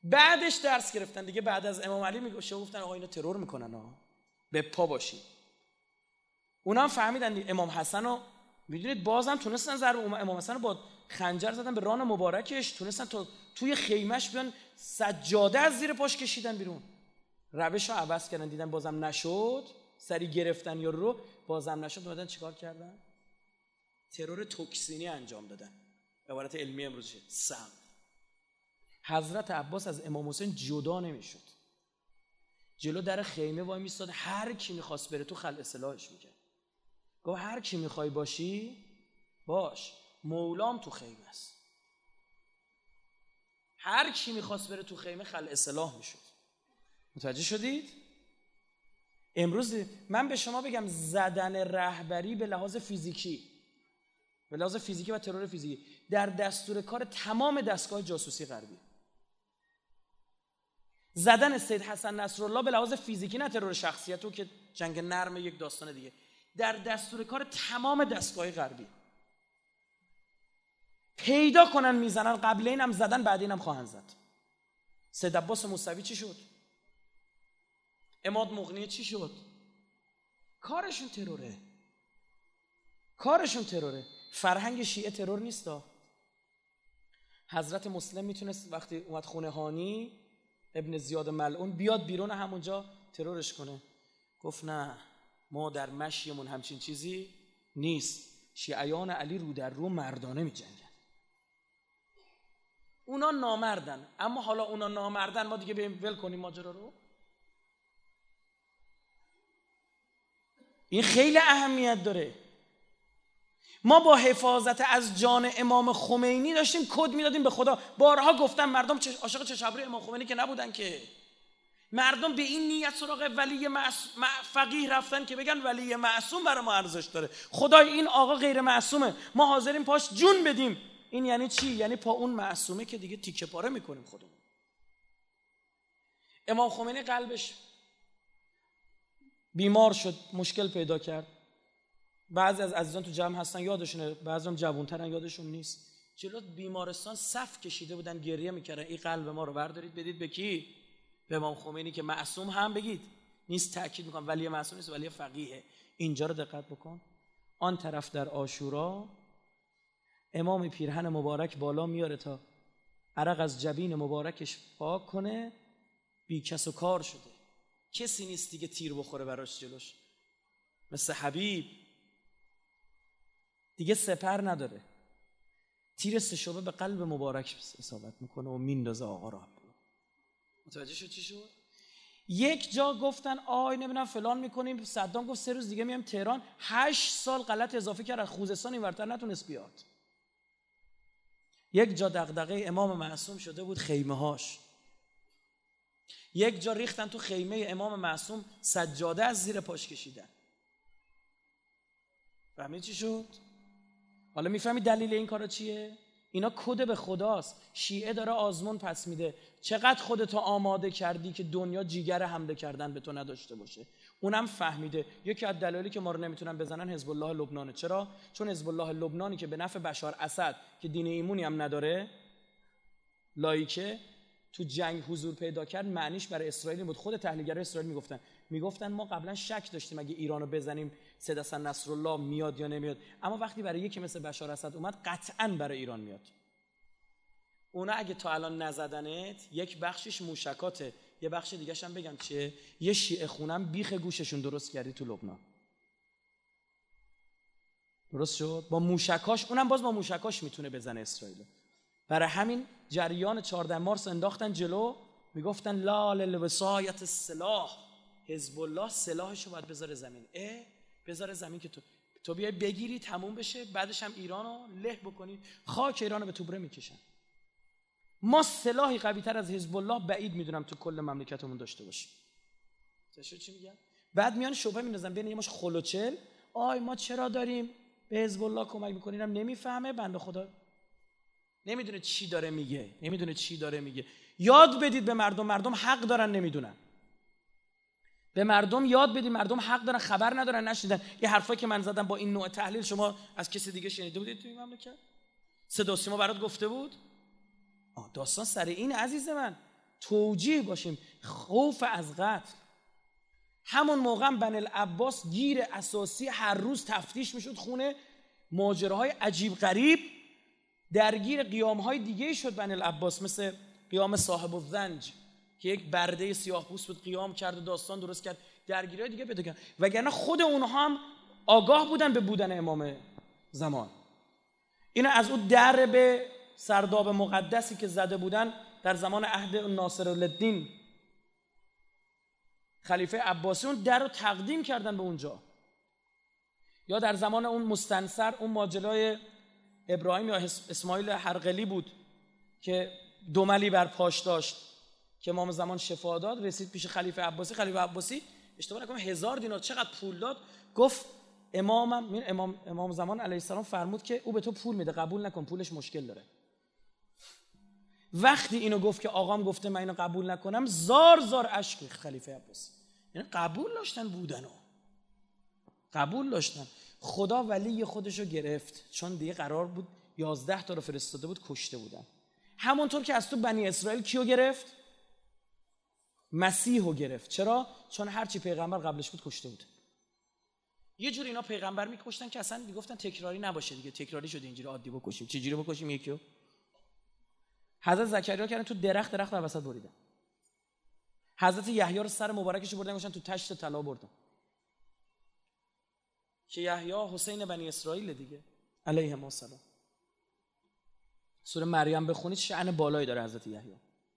B: بعدش درس گرفتن دیگه. بعد از امام علی گفتن آقا اینا ترور میکنن ها، به پا باشید. اونا هم فهمیدن امام حسن رو میدونید بازم تونستن ضرب امام حسن رو با خنجر زدن به ران مبارکش، تونستن تا توی خیمش بیان سجاده از زیر پاش کشیدن بیرون. روش رو عوض کردن، دیدن بازم نشد، سری گرفتن یا رو بازم نشد، اومدن چیکار کردن؟ ترور توکسینی انجام دادن. عبارت علمی امروز سم. حضرت عباس از امام حسین جدا نمیشد، جلو در خیمه وای میستاد، هر کی میخواست بره تو خلع سلاحش میکرد. گفت هر کی میخوای باشی باش، مولام تو خیمه است. هر کی میخواست بره تو خیمه خلع سلاح میشد. متوجه شدید؟ امروز من به شما بگم زدن رهبری به لحاظ فیزیکی و ترور فیزیکی در دستور کار تمام دستگاه جاسوسی غربی. زدن سید حسن نصرالله به لحاظ فیزیکی، نه ترور شخصیت که جنگ نرم یک داستان دیگه، در دستور کار تمام دستگاه غربی. پیدا کنن میزنن، قبل اینم زدن، بعد اینم خواهند زد. سید عباس موسوی چی شد؟ عماد مغنی چی شد؟ کارشون تروره. فرهنگ شیعه ترور نیستا. حضرت مسلم میتونست وقتی اومد خونه هانی ابن زیاد ملعون بیاد بیرون همونجا ترورش کنه. گفت نه، ما در مشیمون همچین چیزی نیست. شیعیان علی رو در رو مردانه می جنگن. اونا نامردن، اما حالا اونا نامردن ما دیگه بریم ول کنیم ماجرا رو؟ این خیلی اهمیت داره. ما با حفاظت از جان امام خمینی داشتیم کد میدادیم به خدا. بارها گفتم مردم عاشق چشم ابروی امام خمینی که نبودن که. مردم به این نیت سراغ ولی فقیه رفتن که بگن ولی معصوم برای ما ارزش داره. خدای این آقا غیر معصومه، ما حاضریم پاش جون بدیم. این یعنی چی؟ یعنی پا اون معصومه که دیگه تیکه پاره میکنیم خودمون. امام خمینی قلبش بیمار شد، مشکل پیدا کرد. بعضی از عزیزان تو جمع هستن یادشونه، بعضی هم جوان‌ترن یادشون نیست. جلو بیمارستان صف کشیده بودن، گریه میکردن این قلب ما رو بردارید بدید به کی؟ به امام خمینی که معصوم هم بگید نیست، تاکید میکنم ولی معصوم نیست، ولی فقیه. اینجا رو دقت بکن. آن طرف در عاشورا امام پیرهن مبارک بالا میاره تا عرق از جبین مبارکش پاک کنه، بی کس و کار شده، کسی نیست دیگه تیر بخوره براش جلوش، مثل حبیب دیگه سپر نداره، تیر سه‌شعبه به قلب مبارک اصابت میکنه و میندازه آقا را. متوجه شد چی شد؟ یک جا گفتن آی نمیدونم فلان میکنیم، صدام گفت 3 روز دیگه میام تهران. 8 سال غلط اضافه کرد، از خوزستان اینورتر نتونست بیاد. یک جا دغدغه امام معصوم شده بود خیمه هاش. یک جا ریختن تو خیمه امام معصوم سجاده از زیر پاش کشیدن. فهمید چی شد؟ حالا میفهمی دلیل این کارا چیه؟ اینا کد به خداست. شیعه داره آزمون پس میده. چقدر خودتو آماده کردی که دنیا جیگر حمله کردن به تو نداشته باشه؟ اونم فهمیده. یکی از دلایلی که ما رو نمیتونن بزنن حزب الله لبنانه. چرا؟ چون حزب الله لبنانی که به نفع بشار اسد که دین ایمونی هم نداره، لایکه، تو جنگ حضور پیدا کرد، معنیش برای اسرائیل بود. خود تحلیلگرای اسرائیل میگفتن ما قبلا شک داشتیم اگه ایرانو بزنیم سید حسن نصرالله میاد یا نمیاد، اما وقتی برای یکی مثل بشار اسد اومد قطعاً برای ایران میاد. اونا اگه تا الان نزدنت، یک بخشش موشکاته، یه بخش دیگه‌ش هم بگم چیه؟ یه شیعه خونم بیخ گوششون درست کردی تو لبنان. درست شد؟ با موشکاش، اونم باز با موشکاش میتونه بزنه اسرائیل. برای همین جریان 14 مارس انداختن جلو، میگفتن لا للوصایت السلاح، حزب الله سلاحشو باید بذاره زمین. بذاره زمین که تو بیای بگیری تموم بشه، بعدش هم ایرانو له بکنی، خاک ایرانو به توبره میکشن. ما سلاحی قوی تر از حزب الله بعید میدونم تو کل مملکتمون داشته باشیم. چی میگم؟ بعد میان شبهه میندازن بین یه ماش خلوچل، آی ما چرا داریم به حزب الله کمک میکنیم؟ نمیفهمه بنده خدا، نمیدونه چی داره میگه. یاد بدید به مردم حق دارن نمیدونن. به مردم یاد بدید، مردم حق دارن، خبر ندارن، نشنیدن. یه حرفایی که من زدم با این نوع تحلیل شما از کسی دیگه شنیده بودید توی مملکت؟ صدا و سیما برات گفته بود؟ داستان سر این عزیز من. توجیه باشیم. خوف از قتل. همون موقع بنی العباس گیر اساسی هر روز تفتیش میشد خونه، ماجراهای عجیب غریب، درگیر قیامهای دیگه شد بنی العباس، مثل قیام صاحب الزنج که یک برده سیاه‌پوست بود قیام کرد و داستان درست کرد، درگیری‌های دیگه پیدا کرد. وگرنه خود اونها هم آگاه بودن به بودن امام زمان. اینا از اون در به سرداب مقدسی که زده بودن در زمان عهد ناصرالدین خلیفه عباسی، اون در رو تقدیم کردن به اونجا. یا در زمان اون مستنصر، اون ماجرای ابراهیم یا اسماعیل حرقلی بود که دملی بر پاش داشت که امام زمان شفا داد، رسید پیش خلیفه عباسی. خلیفه عباسی اشتباه نکنم 1000 دینار چقدر پول داد، گفت امام زمان علیه السلام فرمود که او به تو پول میده، قبول نکن، پولش مشکل داره. وقتی اینو گفت که آقام گفته من اینو قبول نکنم، زار اشک خلیفه عباسی. یعنی قبول داشتن بودنو، قبول داشتن. خدا ولی خودشو گرفت، چون دیگه قرار بود 11 تا رو فرستاده بود کشته بودن. همونطور که از تو بنی اسرائیل کیو گرفت؟ مسیحو گرفت. چرا؟ چون هرچی پیغمبر قبلش بود کشته بود. یه جور اینا پیغمبر میکشتن که اصلا میگفتن تکراری نباشه دیگه، تکراری شده اینجوری عادی بکشیم. چجوری بکشیم؟ یکیو حضرت زکریا کردن تو درخت رو وسط بریدن. حضرت یحیی رو سر مبارکش بردن گذاشتن تو تشت طلا بردن. که یحیی حسین بنی اسرائیل دیگه علیهم السلام. سوره مریم بخونید شأن بالایی داره حضرت یحیی.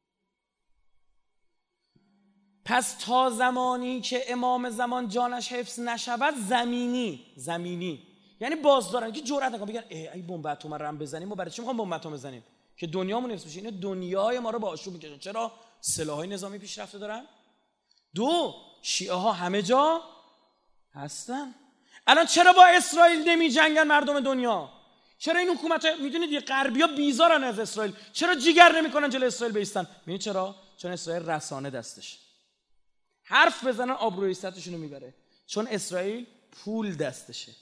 B: پس تا زمانی که امام زمان جانش حفظ نشود، زمینی یعنی بازدارن که جرأت نکنن بگن ای بمب اتم رو بزنیم، ما برای چی میخوام بمب اتم بزنیم که دنیامون حفظ بشه؟ اینا دنیای ما رو با آشوب میکشن. چرا؟ سلاح‌های نظامی پیشرفته دارن. 2 شیعه ها همه جا هستن. الان چرا با اسرائیل نمی جنگن مردم دنیا؟ چرا این حکومت میدونید یه غربی‌ها بیزارن از اسرائیل، چرا جیگر نمیکنن جلوی اسرائیل بیستن؟ میدونید چرا؟ چون اسرائیل رسانه دستش، حرف بزنن آبروی عزتشون رو میبره. چون اسرائیل پول دستشه،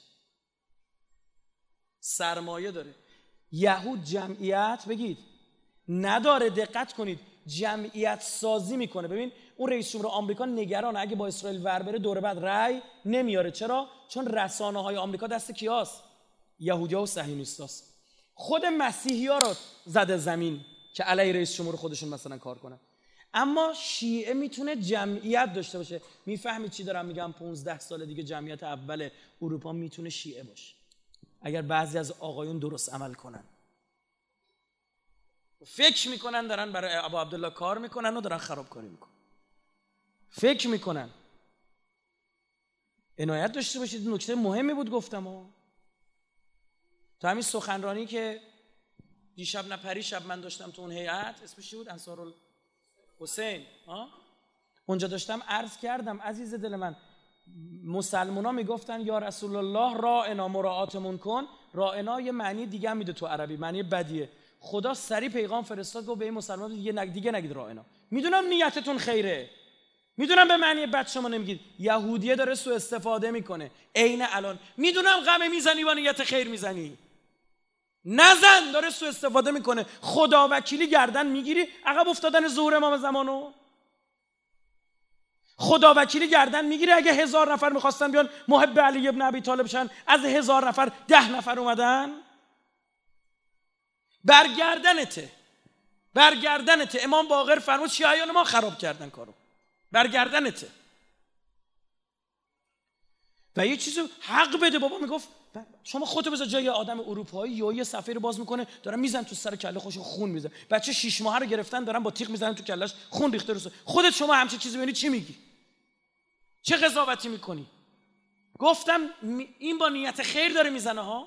B: سرمایه داره. یهود جمعیت بگید نداره. دقت کنید، جمعیت سازی میکنه. ببین اون رئیس جمهور آمریکا نگرانه اگه با اسرائیل ور بره دوره بعد رأی نمیاره. چرا؟ چون رسانه های آمریکا دست کیاست؟ یهودیا و صهیونیستاست. خود مسیحی‌ها رو زده زمین که علیه رئیس جمهور خودشون مثلا کار کنن. اما شیعه میتونه جمعیت داشته باشه. میفهمید چی دارم میگم؟ 15 سال دیگه جمعیت اول اروپا میتونه شیعه باشه اگر بعضی از آقایون درست عمل کنن. فکر میکنن دارن برای ابا عبدالله کار میکنن و دارن خرابکاری میکنن. فکر میکنن. عنایت داشته باشید، نکته مهمی بود گفتم. تو همین سخنرانی که دیشب نه پریشب من داشتم تو اون هیئت، اسمش چی بود؟ انصارالحسین. اونجا داشتم عرض کردم عزیز دل من، مسلمونا میگفتن یا رسول الله راعنا مراعاتمون کن. راعنا یه معنی دیگه هم میده تو عربی، معنی بدیه. خدا سری پیغام فرستاد گفت به این مسلمان دیگه نگید راعنا. میدونم نیتتون خیره، میدونم به معنی بد شما نمیگید. یهودیه داره سوء استفاده میکنه. عین الان میدونم غم میزنی با نیت خیر میزنی، نزن. داره سوء استفاده میکنه. خدا وکیلی گردن میگیری. عقب افتادن ظهور امام زمانو خدا وکیلی گردن میگیره. اگه 1000 نفر میخواستن بیان محب علی ابن ابی طالب شن، از 1000 نفر 10 نفر اومدن. برگردنته. امام باقر فرمود شیعیان ما خراب کردن کارو. برگردنته. و یه چیزو حق بده. بابا میگفت شما خودتو بذار جای آدم اروپایی، یا یه صفحه رو باز میکنه دارن میزنن تو سر کله خوش، خون میزنه. بچه 6 ماهه رو گرفتن دارن با تیغ میزنن تو کلهش، خون ریخته رو. خودت شما همچین چیزی میبینی چی میگی؟ چه قضاوتی میکنی؟ گفتم این با نیت خیر داره میزنه ها.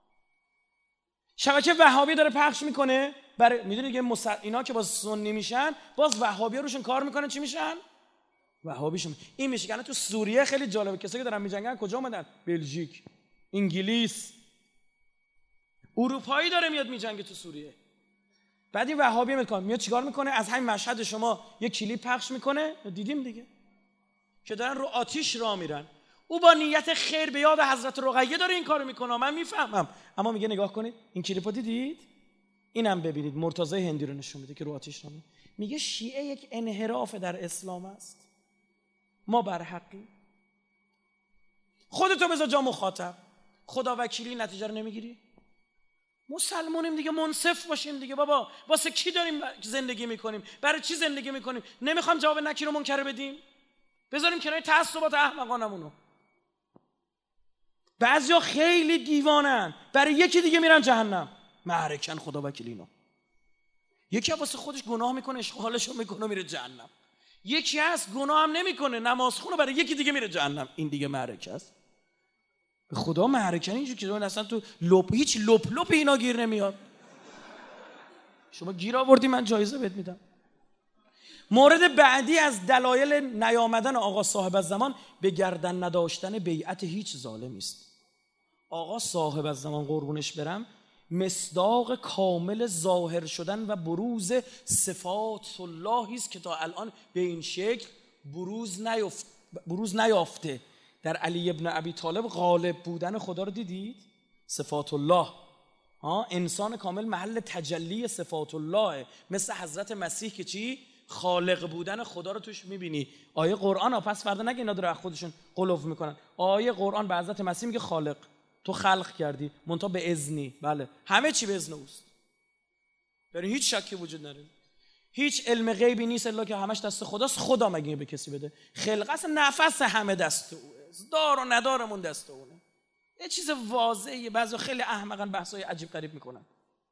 B: شبکه وهابی داره پخش میکنه برای میدونی که اینا که باز سنی میشن، باز وهابی‌ها روشون کار میکنن. چی میشن؟ وهابیشون. این میشه که تو سوریه خیلی جالبه، کسایی که دارن میجنگن کجا اومدن؟ بلژیک، انگلیس، اروپایی داره میاد میجنگه تو سوریه. بعد این وهابی میاد چیکار میکنه؟ از همین مشهد شما یه کلیپ پخش میکنه، دیدیم دیگه، که دارن رو آتیش راه میرن. او با نیت خیر به یاد حضرت رقیه داره این کارو میکنه. من میفهمم، اما میگه نگاه کنید این کلیپو دیدید؟ اینم ببینید. مرتضی هندی رو نشون میده که رو آتیش راه میره. میگه شیعه یک انحراف در اسلام است، ما بر حقی. خودتو بذار جا مخاطب، خدا وکیلی نتیجه رو نمیگیری؟ مسلمونیم دیگه، منصف باشیم دیگه بابا. واسه کی داریم زندگی میکنیم؟ برای چی زندگی میکنیم؟ نمیخوام جواب نکیر و منکر بدیم؟ بذاریم کنار تعصبات احمقانمونو. بعضیا خیلی دیوانن، برای یکی دیگه میرن جهنم. معرکن خدا وکیلینو. یکی واسه خودش گناه میکنه، اشغالشو میکنه، میره جهنم. یکی هست گناه هم نمیکنه، نمازخونه، برای یکی دیگه میره جهنم. این دیگه معرکه است. به خدا معرکه اینجوری که اصلا تو هیچ لپ اینا گیر نمیاد. شما گیر آوردی من جایزه بهت میدم. مورد بعدی از دلایل نیامدن آقا صاحب الزمان به گردن نداشتن بیعت هیچ ظالمی است. آقا صاحب الزمان قربونش برم مصداق کامل ظاهر شدن و بروز صفات اللهی است که تا الان به این شکل بروز نیافته. در علی ابن ابی طالب غالب بودن خدا رو دیدید؟ صفات الله، انسان کامل محل تجلی صفات الله، مثل حضرت مسیح که چی؟ خالق بودن خدا رو توش میبینی. آیه قرآن پس فردا نگه اینا داره خودشون قلوف میکنن. آیه قرآن به حضرت مسیح میگه خالق، تو خلق کردی منتها به اذنی. بله همه چی به اذن اوست، در هیچ شکی وجود نداره. هیچ علم غیبی نیست الا که همش دست خداست. خدا مگه به کسی بده؟ خلقت نفس همه دست اوه، دار و ندارمون دست اونه. یه چیز واضحه. بعضی خیلی احمقن بحثای عجیب غریب میکنن.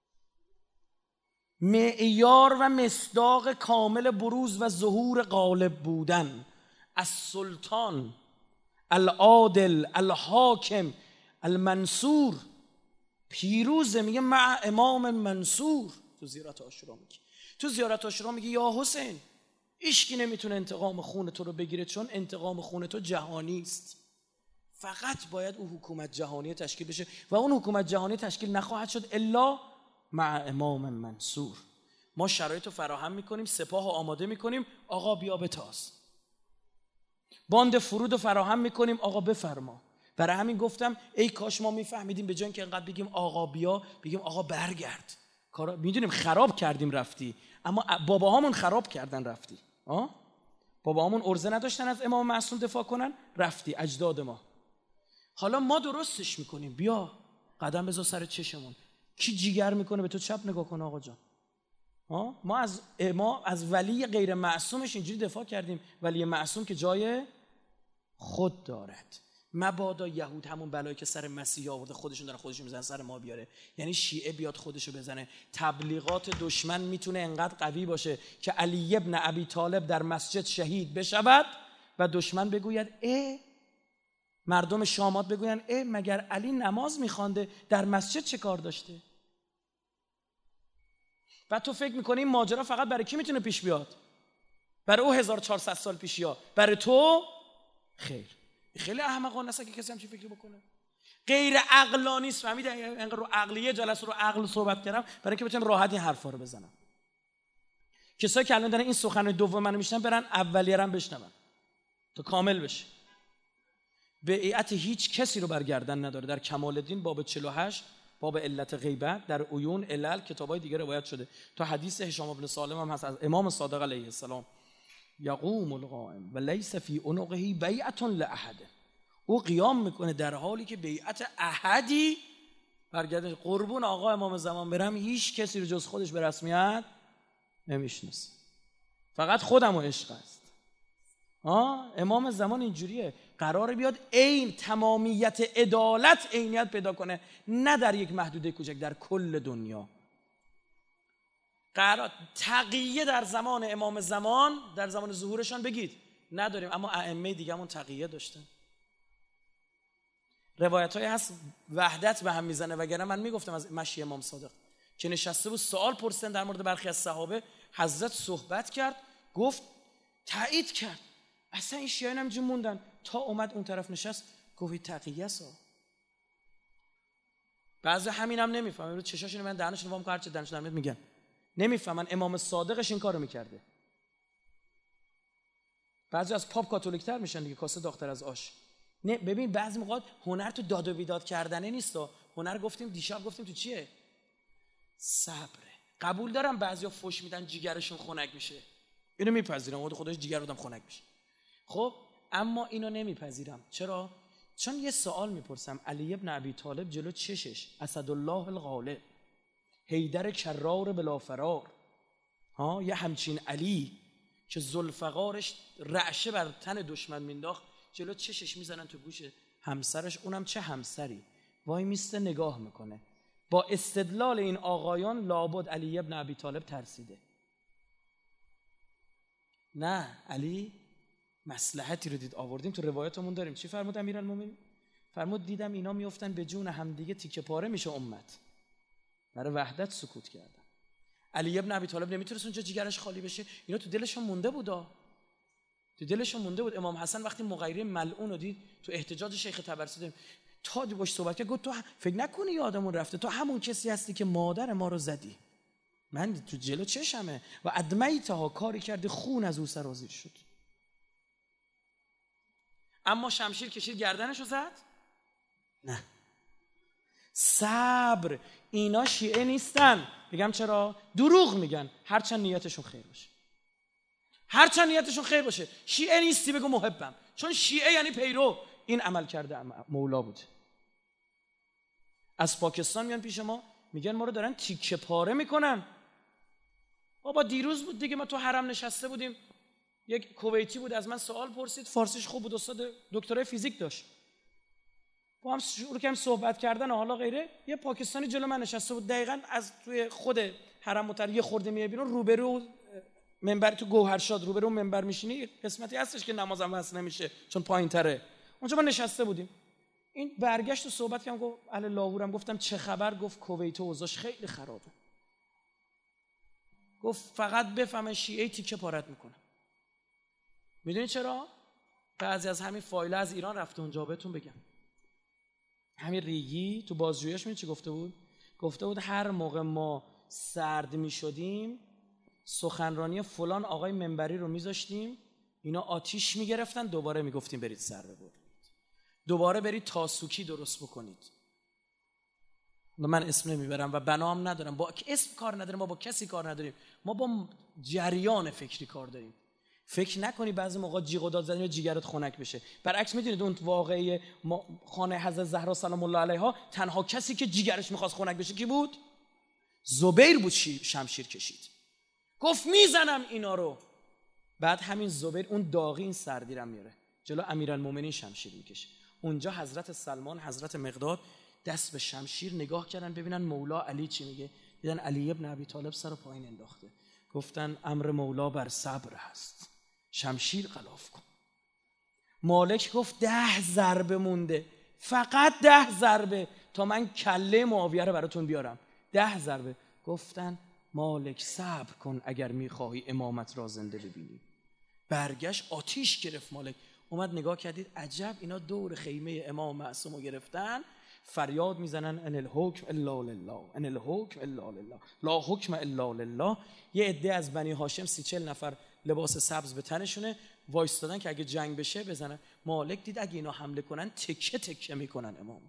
B: معیار و مصداق کامل بروز و ظهور غالب بودن از سلطان العادل الحاکم المنصور پیروز، میگه مع امام منصور. تو زیارت عاشورا میگه یا حسین هیچکی نمیتونه انتقام خون تو رو بگیره، چون انتقام خون تو جهانی است. فقط باید اون حکومت جهانی تشکیل بشه و اون حکومت جهانی تشکیل نخواهد شد الا مع امام منصور. ما شرایط رو فراهم میکنیم، سپاه رو آماده میکنیم، آقا بیا بتاز. باند فرود رو فراهم میکنیم، آقا بفرما. برای همین گفتم ای کاش ما میفهمیدیم به جای اینکه انقدر بگیم آقا بیا، بگیم آقا برگرد. کارا میدونیم خراب کردیم رفتی، اما باباهامون خراب کردن رفتی. باباهامون ارزه نداشتن از امام معصوم دفاع کنن، رفتی. اجداد ما. حالا ما درستش میکنیم، بیا قدم بذار سر چشمون. کی جیگر میکنه به تو چپ نگاه کنه آقا جان؟ ما از ولی غیر معصومش اینجوری دفاع کردیم، ولی معصوم که جای خود دارد. مبادا یهود همون بلایی که سر مسیح آورده خودشون دارن خودشون میزنن سر ما بیاره. یعنی شیعه بیاد خودشو بزنه. تبلیغات دشمن میتونه انقدر قوی باشه که علی ابن ابی طالب در مسجد شهید بشود و دشمن بگوید مردم شامات بگوین مگر علی نماز میخوانده در مسجد چه کار داشته؟ و تو فکر میکنی این ماجرا فقط برای کی میتونه پیش بیاد؟ برای او 1400 سال پیش، یا برای تو؟ خیر. خیلی احمقانه است که کسی هم چی فکر بکنه. غیر عقلانی است. فهمید؟ انقدر رو عقلیه جلسه رو عقل صحبت کردم برای اینکه بتونم راحت این حرفا رو بزنم. کسایی که الان دارن این سخن دوم منو میشنن برن اولیه رو بشنون تا کامل بشه. بیعت هیچ کسی رو برگردن نداره. در کمال الدین باب 48 باب علت غیبت، در عیون علل کتابای دیگه روایت شده. تو حدیث هشام بن سالم هم هست از امام صادق علیه السلام، یقوم القائم و لیس فی عنقه بیعت لاحد. او قیام میکنه در حالی که بیعت احدی برگردن. قربون آقا امام زمان برم، هیچ کسی رو جز خودش به رسمیت نمیشناسه، فقط خودم و عشق است. امام زمان اینجوریه، قراره بیاد عین تمامیت عدالت عینیت پیدا کنه، نه در یک محدوده کوچک، در کل دنیا. قرار تقیه در زمان امام زمان، در زمان ظهورشان بگید نداریم، اما ائمه دیگه‌مون تقیه داشتن. روایت‌های هست وحدت به هم میزنه، وگرنه من میگفتم از مشی امام صادق که نشسته بود سوال پرسیدن در مورد برخی از صحابه، حضرت صحبت کرد، گفت تایید کرد، اصلا این شیعیان هم جو موندن تا اومد اون طرف نشست گفت تقیه است. بعضی همین هم نمیفهمن، چشاشون من دهنشون وام هر چه دهنشون نمیاد میگن، نمیفهمن امام صادقش این کارو میکرده. بعضی از پاپ کاتولیک‌تر میشن دیگه، کاسه داغ‌تر از آش. نه ببین بعضی موقع هنر تو داد و بیداد کردنه نیست. هنر گفتیم دیشب گفتیم تو چیه؟ صبره. قبول دارم بعضیا فوش میدن جیگرشون خنک میشه، اینو میپذیرم، خودش جیگر آدم خنک میشه. خب اما اینو نمیپذیرم. چرا؟ چون یه سوال میپرسم، علی ابن ابی طالب جلو چشش اسدالله الغالب، حیدر کرار بلا فرار، یه همچین علی که ذوالفقارش رعشه بر تن دشمن مینداخت، جلو چشش میزنن تو گوش همسرش، اونم چه همسری، وای میسته نگاه میکنه. با استدلال این آقایان لابد علی ابن ابی طالب ترسیده. نه، علی مصلحتی رو دید. آوردیم تو روایاتمون داریم. چی فرمود امیرالمومنین؟ فرمود دیدم اینا میافتن به جون همدیگه، تیکه پاره میشه امت، برای وحدت سکوت کردن. علی ابن ابی طالب نمیتونست اونجا جیگرش خالی بشه، اینا تو دلشون مونده بودا، تو دلشون مونده بود. امام حسن وقتی مغیره ملعون رو دید تو احتجاج شیخ طبرسی داریم، تا باش صحبت کرد، گفت تو فکر نکنی یادمون رفته، تو همون کسی هستی که مادر ما رو زدی، من تو جلو چشمه و ادمیتها، کاری کردی خون از او سرازیر شد. اما شمشیر کشید گردنشو زد؟ نه. صبر. اینا شیعه نیستن. میگم چرا؟ دروغ میگن، هرچند نیتشون خیر باشه، هرچند نیتشون خیر باشه. شیعه نیستی بگو محبم، چون شیعه یعنی پیرو. این عمل کرده مولا بود. از پاکستان میان پیش ما میگن ما رو دارن تیکه پاره میکنن. بابا دیروز بود دیگه، ما تو حرم نشسته بودیم، یک کویتی بود از من سوال پرسید، فارسیش خوب بود، استاد دکترای فیزیک داشت، با هم شروع کردیم صحبت کردن و حالا غیره. یه پاکستانی جلو من نشسته بود، دقیقاً از توی خود حرم مطهر یه خورده میای بیرون، روبرو منبر، تو گوهرشاد روبرو منبر میشینی، قسمتی هستش که نمازم وصل نمیشه چون پایین‌تره، اونجا ما نشسته بودیم. این برگشت و صحبت کردم، گفت اهل لاهورم. گفتم چه خبر؟ گفت کویت اوضاعش خیلی خرابه. گفت فقط بفهمن شیعه تیکه پارت میکنه. میدونی چرا؟ بعضی از همین فایل از ایران رفته اونجا، بهتون بگم. همین ریگی تو بازجوییش چی گفته بود؟ گفته بود هر موقع ما سرد میشدیم سخنرانی فلان آقای منبری رو میذاشتیم، اینا آتیش میگرفتن، دوباره میگفتیم برید سر ببرید، دوباره برید تاسوکی درست بکنید. من اسم نمیبرم و بنام ندارم، با اسم کار نداریم، ما با کسی کار نداریم، ما با جریان فکری کار داریم. فکر نکنی بعضی موقع جیغ و داد زدن یا جیگرت خنک بشه. برعکس میدونید اون واقعه خانه حضرت زهرا سلام الله علیها، تنها کسی که جیگرش میخواست خنک بشه کی بود؟ زبیر بود. شمشیر کشید، گفت میزنم اینا رو. بعد همین زبیر اون داغی این سردی رو میاره جلو امیرالمومنین شمشیر میکشه. اونجا حضرت سلمان، حضرت مقداد دست به شمشیر نگاه کردن ببینن مولا علی چی میگه. دیدن علی ابن ابی طالب سر پایین انداخته. گفتن امر مولا بر صبر هست، شمشیر غلاف کن. مالک گفت 10 ضربه مونده، فقط 10 ضربه تا من کله معاویه رو براتون بیارم. 10 ضربه. گفتن مالک صبر کن اگر میخواهی امامت را زنده ببینی. برگشت آتیش گرفت. مالک اومد نگاه کردید عجب، اینا دور خیمه امام معصوم رو گرفتن، فریاد میزنن ان الحکم الا لله، ان الحکم الا لله، لا حکم الا لله. یه عده از بنی هاشم 30-40 نفر لباس سبز به تنشونه وایستادن که اگه جنگ بشه بزنن. مالک دید اگه اینا حمله کنن تکه تکه میکنن امام.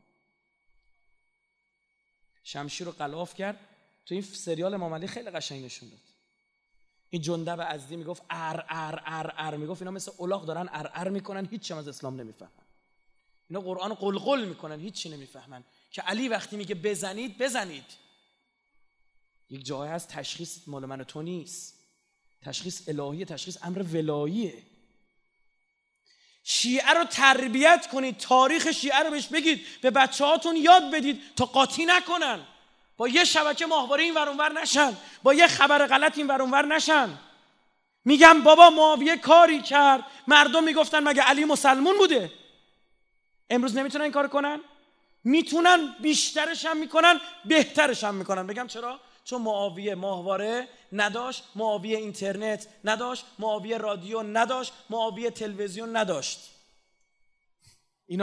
B: شمشیر رو غلاف کرد. تو این سریال امام علی خیلی قشنگ نشون داد. این جندب ازدی میگفت ار ار ار ار، میگفت اینا مثل الاغ دارن ار ار میکنن، هیچ چیز از اسلام نمیفهمن. اینا قرآن قلقل میکنن، هیچ چی نمیفهمن. که علی وقتی میگه بزنید بزنید. یک جایی هست تشخیص مال من و تو نیست، تشخیص الهیه، تشخیص امر ولاییه. شیعه رو تربیت کنید، تاریخ شیعه رو بهش بگید، به بچه‌هاتون یاد بدید تا قاطی نکنن، با یه شبکه ماهواره این ور اون ور نشن، با یه خبر غلط این ور اون ور نشن. میگم بابا معاویه کاری کرد، مردم میگفتن مگه علی مسلمون بوده؟ امروز نمیتونن این کار کنن؟ میتونن، بیشترش هم میکنن، بهترش هم میکنن. بگم چرا؟ چون معاویه ماهواره نداشت، معاویه اینترنت نداشت، معاویه رادیو نداشت، معاویه تلویزیون نداشت. اینا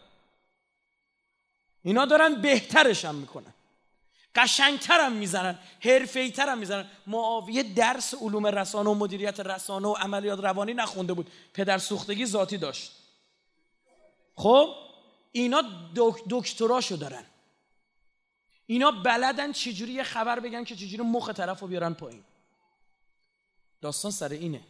B: دارن بهترش هم میکنن، قشنگتر هم میزنن، حرفه‌ای‌تر هم میزنن. معاویه درس علوم رسانه و مدیریت رسانه و عملیات روانی نخونده بود، پدر سوختگی ذاتی داشت. خب اینا دکتراشو دارن. اینا بلدن چجوری یه خبر بگن که چجوری مخ طرف رو بیارن پایین. داستان سر اینه.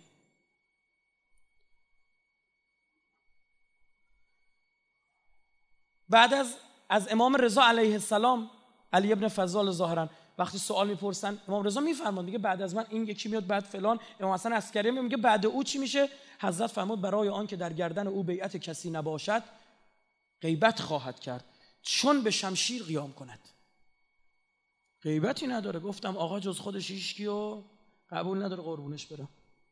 B: بعد از امام رضا علیه السلام، علی ابن فضال ظاهرا وقتی سوال میپرسن، امام رضا میفرمان میگه بعد از من این یکی میاد، بعد فلان. امام حسن عسکری میگه بعد او چی میشه؟ حضرت فرمود برای آن که در گردن او بیعت کسی نباشد غیبت خواهد کرد چون به شمشیر قیام کند. غیبتی نداره. گفتم آقا جز خودش هیچکیو قبول نداره قربونش برم.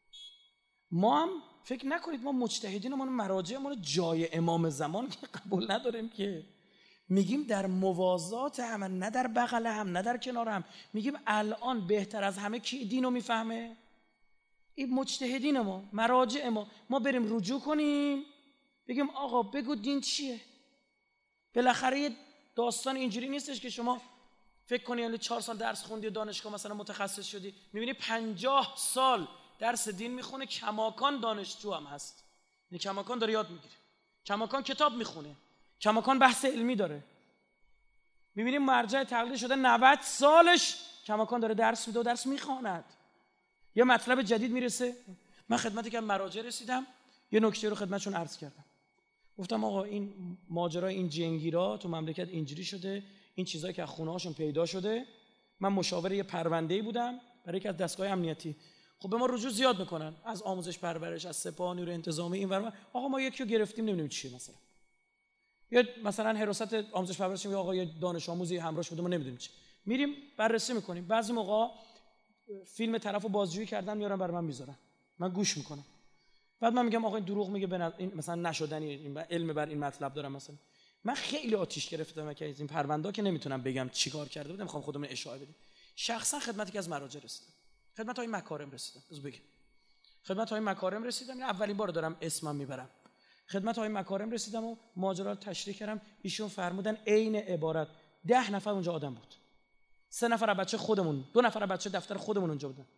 B: ما هم فکر نکنید ما مجتهدینمون مراجعمون جای امام زمان که قبول نداریم، که میگیم در موازات هم، نه در بغل هم، نه در کنار هم. میگیم الان بهتر از همه کی دینو میفهمه؟ این مجتهدین ما، مراجع ما بریم رجوع کنیم بگیم آقا بگو دین چیه. بالاخره یه داستان اینجوری نیستش که شما فکر کنی یعنی 4 سال درس خوندی دانشگاه مثلا متخصص شدی، میبینی 50 سال درس دین میخونه، کماکان دانشجو هم هست، یعنی کماکان داره یاد میگیره، کماکان کتاب میخونه، کماکان بحث علمی داره. میبینیم مرجع تقلید شده 90 سالش کماکان داره درس میده و درس میخواند. یه مطلب جدید میرسه. من خدمتی که مراجع رسیدم یه نکته رو خدمتشون عرض کردم. گفتم آقا این ماجرای این جنگیرا تو مملکت اینجوری شده، این چیزایی که از خونه هاشون پیدا شده. من مشاور یه پرونده‌ای بودم برای یکی از دستگاه امنیتی. خب به ما رجوع زیاد میکنن از آموزش پرورش، از سپاه نیروی انتظامی این ور. آقا ما یکی رو گرفتیم نمیدونیم چیه، یا مثلا حراست آموزش پرورش میگه آقا یه دانش آموزی همراهش بوده ما نمیدونیم چی. میریم بررسی میکنیم. بعضی موقع فیلم طرفو بازجویی کردن میارن برای من میذارن، من گوش میکنم. بعد من میگم آقا این دروغ میگه، این مثلا نشدنی، این علم بر این مطلب دارم. مثلا من خیلی آتیش گرفتم که از این پرونده که نمیتونم بگم چیکار کرده بودم، میخوام خودمون اشاعه بدیم. شخصا خدمتی که از مراجع رسیدم، خدمت های مکارم رسیدم، بگم خدمت های مکارم رسیدم، این اولین بار دارم اسمم میبرم. خدمت های مکارم رسیدم و ماجرا رو تشریح کردم. ایشون فرمودن عین عبارت 10 نفر اونجا آدم بود، 3 نفر بچه خودمون، 2 نفر بچه دفتر خودمون اونجا بودن.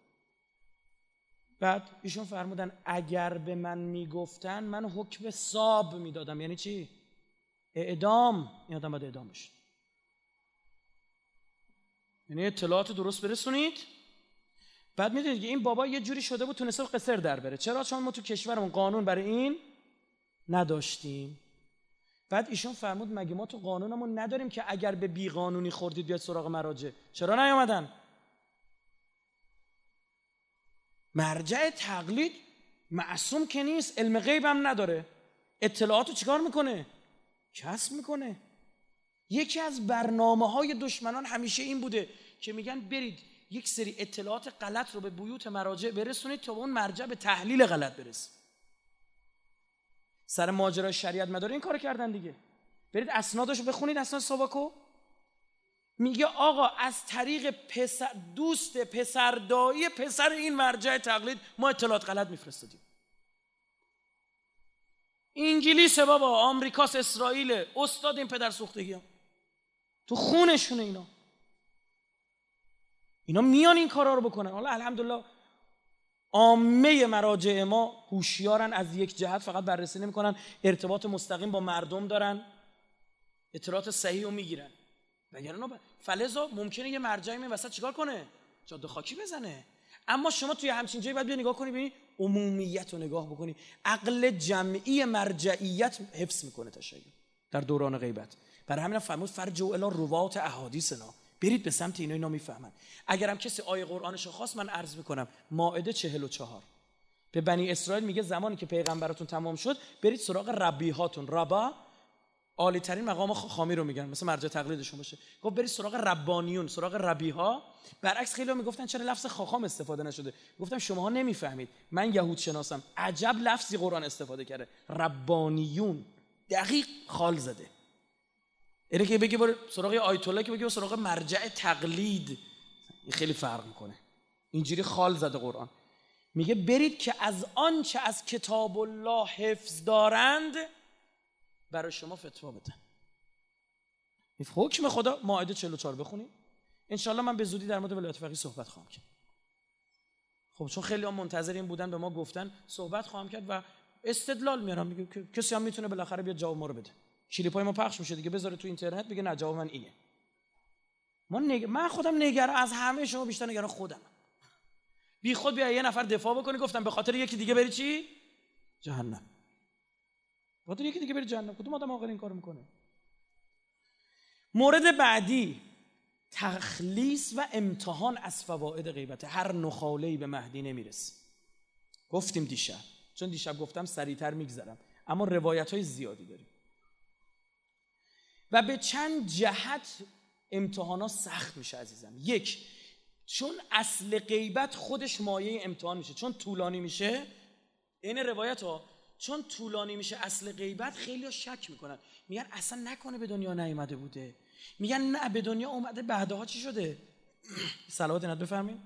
B: بعد ایشون فرمودن اگر به من میگفتن من حکم صاب میدادم. یعنی چی؟ اعدام. این آدم باید اعدام بشه. یعنی اطلاعات درست برسونید. بعد میدونید که این بابا یه جوری شده بود تونسته قصر در بره. چرا؟ چون ما تو کشورمون قانون برای این نداشتیم. بعد ایشون فرمود مگه ما تو قانونمون نداریم که اگر به بی قانونی خوردید بیاد سراغ مراجع؟ چرا نیومدن؟ مرجع تقلید معصوم که نیست، علم غیب هم نداره، اطلاعاتو چیکار میکنه؟ کسب میکنه. یکی از برنامه‌های دشمنان همیشه این بوده که میگن برید یک سری اطلاعات غلط رو به بیوت مراجع برسونید تا اون مرجع به تحلیل غلط برسه. سر ماجرای شریعت مدار این کار کردن دیگه. برید اسنادشو بخونید، اسناد ساواکو میگه آقا از طریق دوست پسردایی پسر این مرجع تقلید ما اطلاعات غلط میفرستادیم. انگلیس بابا، آمریکاس، اسرائیل، استاد این پدر سوختگی ها تو خونشونه. اینا میان این کارا رو بکنن. حالا الحمدلله عامه مراجع ما هوشیارن، از یک جهت فقط بررسی نمیکنن، ارتباط مستقیم با مردم دارن، اطلاعات صحیح رو میگیرن. وگرنه فلزا ممکنه یه مرجعی این وسط چیکار کنه؟ جاده خاکی بزنه. اما شما توی همچین جایی باید بیا نگاه کنی، ببینی عمومیت رو نگاه بکنی. عقل جمعی مرجعیت حفظ میکنه تشیع در دوران غیبت. برای همین فرمود فرجعوا الی روات احادیثنا، برید به سمت اینا میفهمن. اگرم کسی آیه قرآنشو خواست من عرض میکنم مائده 44 به بنی اسرائیل میگه زمانی که پیغمبراتون تمام شد برید سراغ ربیهاتون. ربا عالی ترین مقام خامی رو میگن، مثلا مرجع تقلیدشون باشه. گفت برید سراغ ربانیون، سراغ ربیها. برعکس خیلی‌ها میگفتن چرا لفظ خاخام استفاده نشده؟ گفتم شماها نمیفهمید، من یهود شناسم، عجب لفظی قرآن استفاده کرده. ربانیون دقیق خال زده. اینه که بگی برو سراغ آیت الله، که بگی برو سراغ مرجع تقلید، این خیلی فرق میکنه. اینجوری خال زده قرآن. میگه برید که از آنچه از کتاب الله حفظ دارند برای شما فتوا بدن. حکم خدا مائده 44 بخونید. انشالله من به زودی در مورد ولایت فقیه صحبت خواهم کرد. خب چون خیلی ها منتظر این بودن، به ما گفتن صحبت خواهم کرد و استدلال میارم. میگه که کسی هم میتونه بالاخره بیاد جواب ما رو بده. کلیپای ما پخش میشه دیگه، بذاره تو اینترنت بگه نه جواب من اینه. من خودم نگران، از همه شما بیشتر نگران خودم. بی خود بیا یه نفر دفاع بکنی، گفتم به خاطر یکی دیگه بری چی؟ جهنم. به خاطر یکی دیگه بری جهنم. کدوم آدم عاقل این کارو میکنه؟ مورد بعدی تخلیص و امتحان از فواید غیبت. هر نخاله‌ای به مهدی نمیرسه. گفتیم دیشب، چون دیشب گفتم سریعتر میگذرم، اما روایت‌های زیادی داریم و به چند جهت امتحانا سخت میشه عزیزم. یک، چون اصل غیبت خودش مایه امتحان میشه، چون طولانی میشه. این روایت ها چون طولانی میشه اصل غیبت، خیلی ها شک میکنن، میگن اصلا نکنه به دنیا نیامده بوده، میگن نه به دنیا اومده، بعدها چی شده؟ صلوات نت بفرمایید.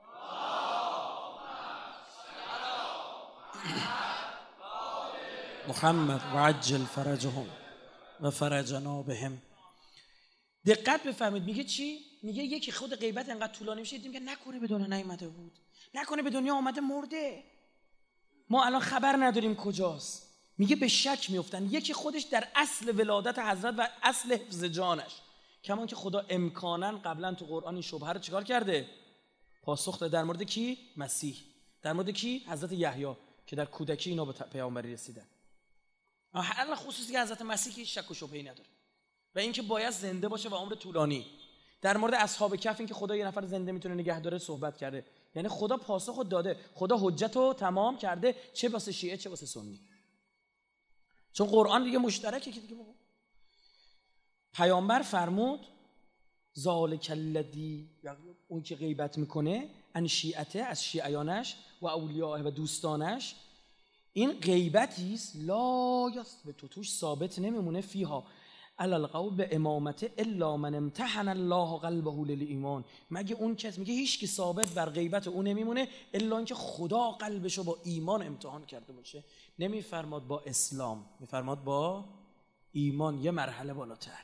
B: محمد و عجل فرجهم و فرجنا بهم. دقت بفرمایید، میگه چی؟ میگه یکی خود غیبت انقدر طولانی میشه، میگه نکنه به دنیا نیامده بود، نکنه به دنیا اومده مرده، ما الان خبر نداریم کجاست. میگه به شک میفتن. یکی خودش در اصل ولادت حضرت و اصل حفظ جانش، کمان که خدا امکاناً قبلا تو قرآن این شبهه رو چیکار کرده؟ پاسخ داده. در مورد کی؟ مسیح. در مورد کی؟ حضرت یحیی که در کودکی اینا به پیامبری رسیدن. حالا خصوصی که حضرت مسیح که شک و شبهه‌ای نداره و اینکه باید زنده باشه و عمر طولانی. در مورد اصحاب کهف این که خدا یه نفر زنده میتونه نگه داره صحبت کرده. یعنی خدا پاسخو داده، خدا حجتو تمام کرده، چه واسه شیعه چه واسه سنی. چون قرآن دیگه مشترکه که دیگه بابا. پیامبر فرمود ذالک الذی، اون که غیبت میکنه، ان شیعته، از شیعیانش و اولیاء و دوستانش، این غیبتی است لا یثبت، توش ثابت نمیمونه، فیها علی القول به امامته الا من امتحن الله قلبه للایمان، مگه اون کس، میگه هیچ کی ثابت بر غیبت اون نمیمونه الا اینکه خدا قلبشو با ایمان امتحان کرده باشه. نمیفرماد با اسلام، میفرماد با ایمان، یه مرحله بالاتر.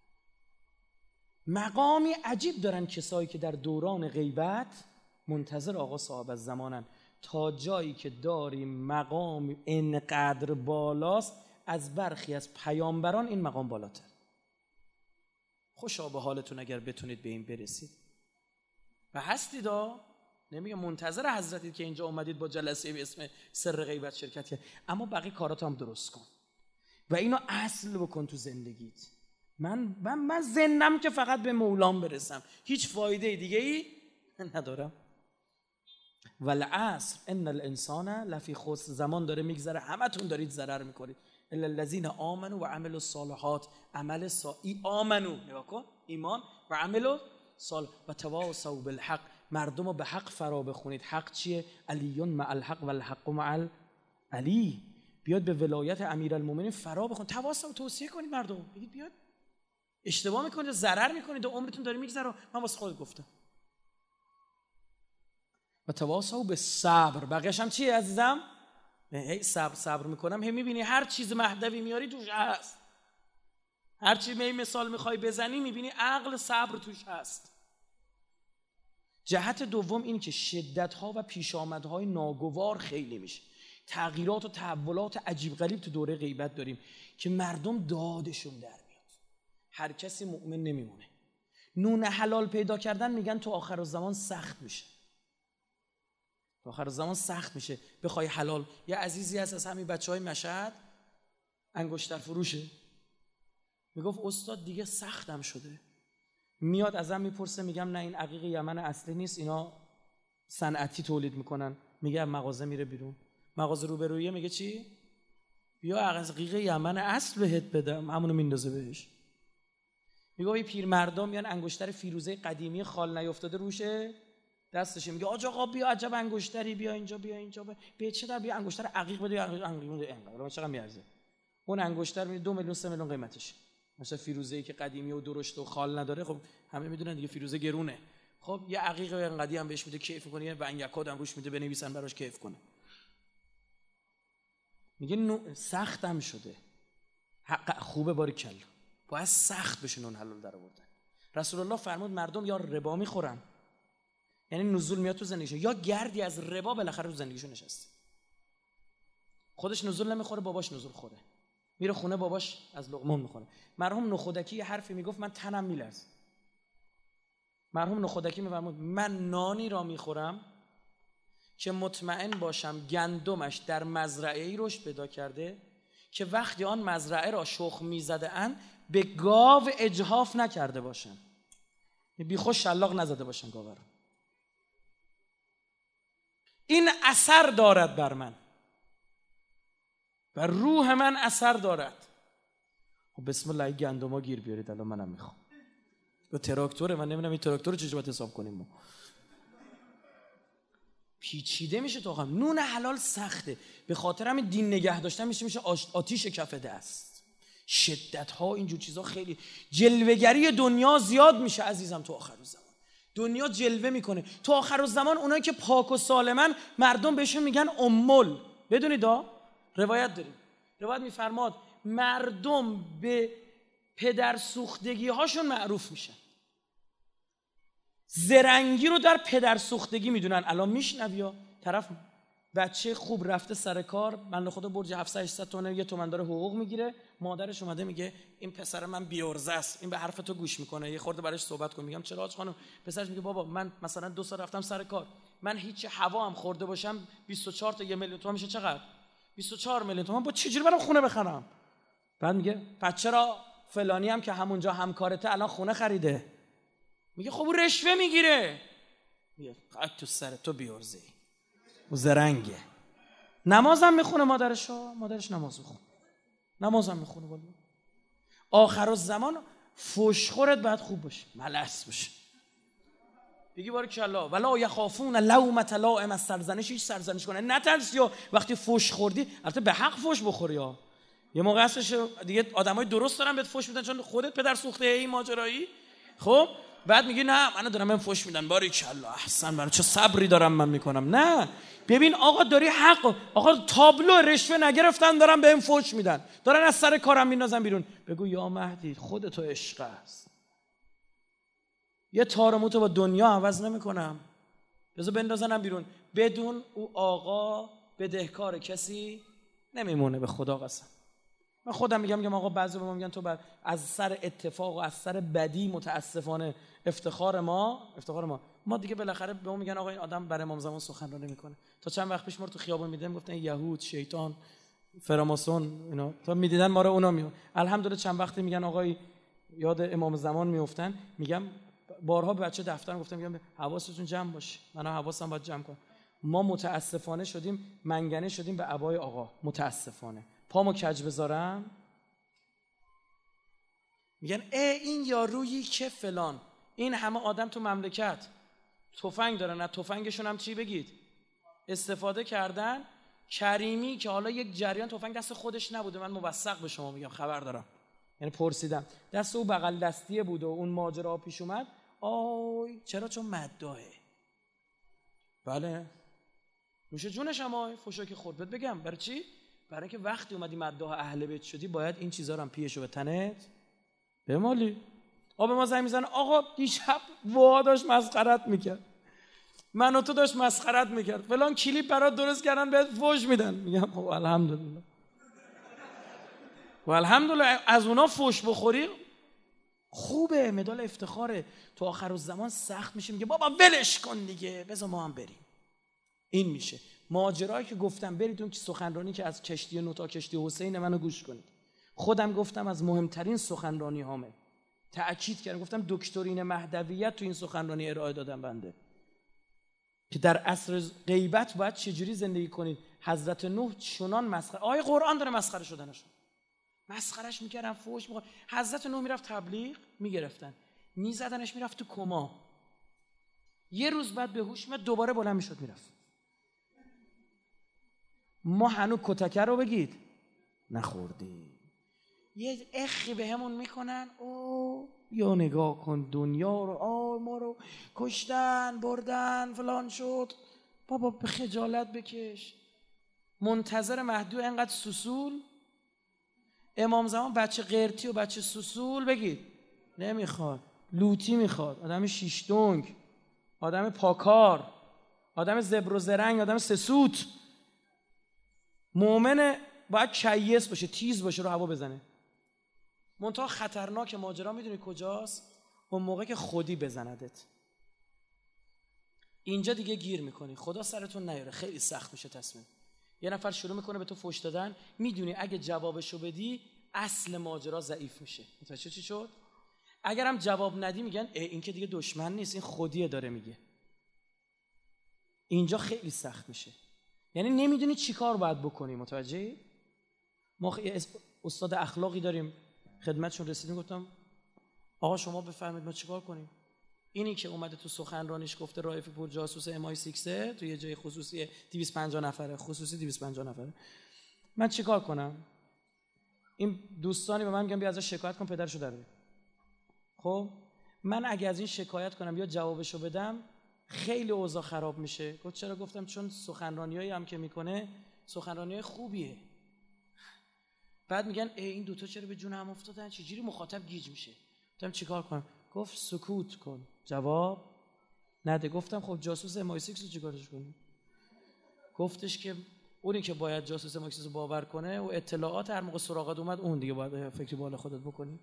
B: مقامی عجیب دارن کسایی که در دوران غیبت منتظر آقا صاحب الزمانن، تا جایی که داریم مقام اینقدر بالاست، از برخی از پیامبران این مقام بالاتر. خوشا به حالتون اگر بتونید به این برسید و هستید. نمیگه منتظر حضرتید که اینجا اومدید با جلسه به اسم سر غیبت شرکت کرد، اما بقیه کارات هم درست کن و اینو اصل بکن تو زندگیت. من زنم که فقط به مولام برسم، هیچ فایده دیگه ای ندارم. والعصر ان الانسان لفی خسر، زمان داره میگذره، همتون دارید ضرر میکنید. الا الذين آمنوا و عملوا الصالحات، عمل آمنو، نگاه کن، ایمان و عملوا صالح و تواصوا بالحق، مردم رو به حق فرا بخونید. حق چیه؟ علی مع الحق و الحق مع علی. بیاد به ولایت امیرالمومنین فرا بخون، تواصوا، توصیه کنید مردم، بگید بیاد. اشتباه میکنید، ضرر میکنید، عمرتون داره میگذره. من واسه خودت گفتم. و تواصوا بالصبر، بقیه‌اش هم چیه عزیزم؟ هی صبر میکنم، هی میبینی هر چیز مهدوی میاری توش هست، هر چی مثال میخوای بزنی میبینی عقل صبر توش هست. جهت دوم این که شدت‌ها و پیشامدهای ناگوار خیلی میشه، تغییرات و تحولات عجیب غریب تو دوره غیبت داریم که مردم دادشون در میاد، هر کسی مؤمن نمیمونه. نون حلال پیدا کردن میگن تو آخر الزمان سخت میشه، تو آخر الزمان سخت میشه بخوای حلال. یه عزیزی هست از همین بچهای مشهد، انگشتر فروشه، میگفت استاد دیگه سختم شده، میاد ازم میپرسه، میگم نه این عقیق یمن اصلی نیست، اینا صنعتی تولید میکنن. میگه مغازه میره بیرون، مغازه روبرویه، میگه چی؟ بیا عقیق یمن اصل بهت بدم، همونو میندازه بهش. میگه این پیرمردم میان انگشتر فیروزه قدیمی خال نیافتاده روشه دستشه، میگه آقا بیا عجب انگشتری، بیا اینجا، بیا اینجا، بیا چه در، بیا انگشتر عقیق بده، انگشتر بده، انقدر چقدر میارزه اون انگشتر؟ میگه 2 میلیون 3 میلیون قیمتش. مثلا فیروزه‌ای که قدیمی و درشت و خال نداره، خب همه میدونن دیگه فیروزه گرونه. خب یه عقیق انقدی هم بهش میده، کیف میکنه، و انگکاد هم روش میده بنویسن براش کیف کنه. میگه سختم شده، حق خوبه، باریکلا، باید سخت بشه نون حلال در آوردن. رسول الله فرمود مردم یا ربا میخورن، یعنی نزول میاد تو زندگیشون، یا گردی از ربا بالاخره تو زندگیشون نشسته. خودش نزول نمیخوره، باباش نزول خوره، میره خونه باباش از لقمه میخوره. مرحوم نخودکی یه حرفی میگفت من تنم میلرزه. مرحوم نخودکی میفرمود من نانی را میخورم که مطمئن باشم گندمش در مزرعه‌ای رشد پیدا کرده که وقتی آن مزرعه را شخم میزده اند به گاو اجحاف نکرده باشن، بی خوش شلاق نزده باشن گاو را. این اثر دارد بر من و روح من اثر دارد. بسم الله گندما گیر بیارید الان منم میخوام. با تراکتوره، من نمیدونم این تراکتور رو چجوری باید حساب کنیم ما. پیچیده میشه تو هم. نون حلال سخته، به خاطر همین دین نگه داشتن میشه آتیش کف دست. شدت ها اینجور چیزا خیلی، جلوه‌گری دنیا زیاد میشه عزیزم تو آخر الزمان. دنیا جلوه میکنه تو آخر الزمان. اونایی که پاک و سالمن مردم بهشون میگن امول. بدونید روایت داریم، روایت میفرماد مردم به پدر سوختگی هاشون معروف میشن. زرنگی رو در پدر سوختگی میدونن. الان میشنوی یا طرف بچه خوب رفته سر کار، بنده خدا برج 700 تومن 1 تومن داره حقوق میگیره، مادرش اومده میگه این پسر من بی‌عرضه است، این به حرف تو گوش میکنه، یه خورده براش صحبت کن. میگم چرا آج خانم؟ پسرش میگه بابا من مثلا 2 سال رفتم سر کار، من هیچ هوا هم خورده باشم 24 تا 1 میلیون تومن میشه چقدر؟ 24 میلیون تومن. با چجوری برام خونه بخرم؟ بعد میگه بچه را فلانی هم که همونجا همکارته الان خونه خریده. میگه خب اون رشوه میگیره. میگه خاک تو سر تو بی‌عرضه‌ای. او زرنگه. نمازم میخونه مادرش نماز میخونه. نمازم میخونه والله. آخر الزمان فحشخورت باید خوب باشه، ملس باشه. بگی بارک الله ولا یخافون لومة لائم، از سرزنش هیچ سرزنش کنه نترسی. وقتی فحش خوردی البته به حق فحش بخوری ها. یه موقع هستش دیگه آدمای درست دارن بهت فحش میدن چون خودت پدر سوخته ای ماجرایی. خب بعد میگی نه من دارم بهم فحش میدن، بارک الله احسن، من چه صبری دارم من میکنم. نه ببین آقا داری حق، آقا تابلو رشوه نگرفتن دارن بهم فحش میدن، دارن از سر کارم میندازن بیرون. بگو یا مهدی خودتو عشق است، یه تارموتو با دنیا عوض نمیکنم، بذار بندازنم بیرون. بدون او آقا بدهکار کسی نمیمونه، به خدا قسم. من خودم میگم آقا بعضی به ما میگن تو از سر اتفاق و از سر بدی متاسفانه افتخار ما دیگه بالاخره به ما میگن آقا این آدم برای امام زمان سخنرانی میکنه. تا چند وقت پیش ما رو تو خیابون میدیدن گفتن یهود، شیطان، فراماسون، اینا تا میدیدن ما رو اونا میون. الحمدلله چند وقتی میگن آقای یاد امام زمان میافتن، میگم بارها به بچه دفترم گفتم میگم حواستون جمع باشه، منم حواسم باید جمع کنم. ما متاسفانه شدیم منگنه شدیم به عبای آقا، متاسفانه. پامو کج بذارم میگن این یارویی که فلان، این همه آدم تو مملکت تفنگ دارن، از تفنگشون هم چی بگید استفاده کردن. کریمی که حالا یک جریان تفنگ دست خودش نبوده، من موثق به شما میگم خبر دارم، یعنی پرسیدم، دست او بغل دستیه بوده و اون ماجرا پیش اومد. آی چرا؟ چون مداحه. بله نوش جونش، اما فوشا که خورد. بگم برای چی؟ برای اینکه وقتی اومدی مداح اهل بیت شدی باید این چیزا رو هم پیشو به تنت بمالی. آب ما زنگ میزنه آقا دیشب وا داشت مسخرت میکرد، من و تو داشت مسخرت میکرد، فلان کلیپ برات درست کردن بهت فوش میدن. میگم خب الحمدلله، و الحمدلله از اونا فوش بخوری خوبه، مدال افتخاره. تو آخر الزمان سخت میشه، میگه بابا ولش کن دیگه بذار ما هم بریم. این میشه ماجرایی که گفتم برید اون سخنرانی که از کشتی نوح تا کشتی حسین منو گوش کنید. خودم گفتم از مهمترین سخنرانی هامه، تأکید کردم، گفتم دکترین مهدویت تو این سخنرانی ارائه دادم بنده که در عصر غیبت باید چجوری زندگی کنید. حضرت نوح چنان مسخره، آیه قرآن داره مسخره شدنشون، مسخرش میکردن، فوش میخواد. حضرت نوح میرفت تبلیغ، میگرفتن میزدنش، میرفت تو کما، یه روز بعد به هوش میاد دوباره بلند میشد میرفت. ما هنوز کتکه رو بگید نخوردیم، یه اخی به همون میکنن، او یا نگاه کن دنیا رو، ما رو کشتن بردن فلان شد. بابا به خجالت بکش. منتظر مهدی و انقدر سوسول. امام زمان بچه قرتی و بچه سوسول بگید نمیخواد، لوتی میخواد، آدم شیشتونگ، آدم پاکار، آدم زبر و زرنگ، آدم سسوت. مؤمن باید کیس باشه، تیز باشه، رو هوا بزنه. منتها خطرناک ماجرا میدونی کجاست؟ اون موقع که خودی بزندت. اینجا دیگه گیر میکنی، خدا سرتون نیاره، خیلی سخت میشه تصمیم. یه نفر شروع میکنه به تو فحش دادن، میدونی اگه جوابشو بدی اصل ماجرا ضعیف میشه. متوجه چی شد؟ اگرم جواب ندی میگن این که دیگه دشمن نیست، این خودیه داره میگه. اینجا خیلی سخت میشه، یعنی نمیدونی چی کار باید بکنی. متوجهی؟ ما استاد اخلاقی داریم خدمتشون رسیدیم، گفتم آقا شما بفرمایید ما چیکار کنیم؟ اینی که اومده تو سخنرانیش گفته رائفی پور جاسوس MI6 تو یه جای خصوصی 250 نفره، خصوصی 250 نفره، من چیکار کنم؟ این دوستانی به من میگن بیا ازش شکایت کن پدرشو در بیار. خب من اگه از این شکایت کنم یا جوابشو بدم خیلی اوضاع خراب میشه. گفت چرا؟ گفتم چون سخنرانیایی هم که میکنه سخنرانیای خوبیه. بعد میگن این دوتا چرا به جون هم افتادن، چجوری مخاطب گیج میشه؟ گفتم چیکار کنم؟ گفت سکوت کن، جواب نده. گفتم خب جاسوس MI6 رو چیکارش کنیم؟ گفتش که اونی که باید جاسوس MI6 رو باور کنه و اطلاعات هر موقع سراغت اومد اون دیگه باید فکری بالا خودت بکنی.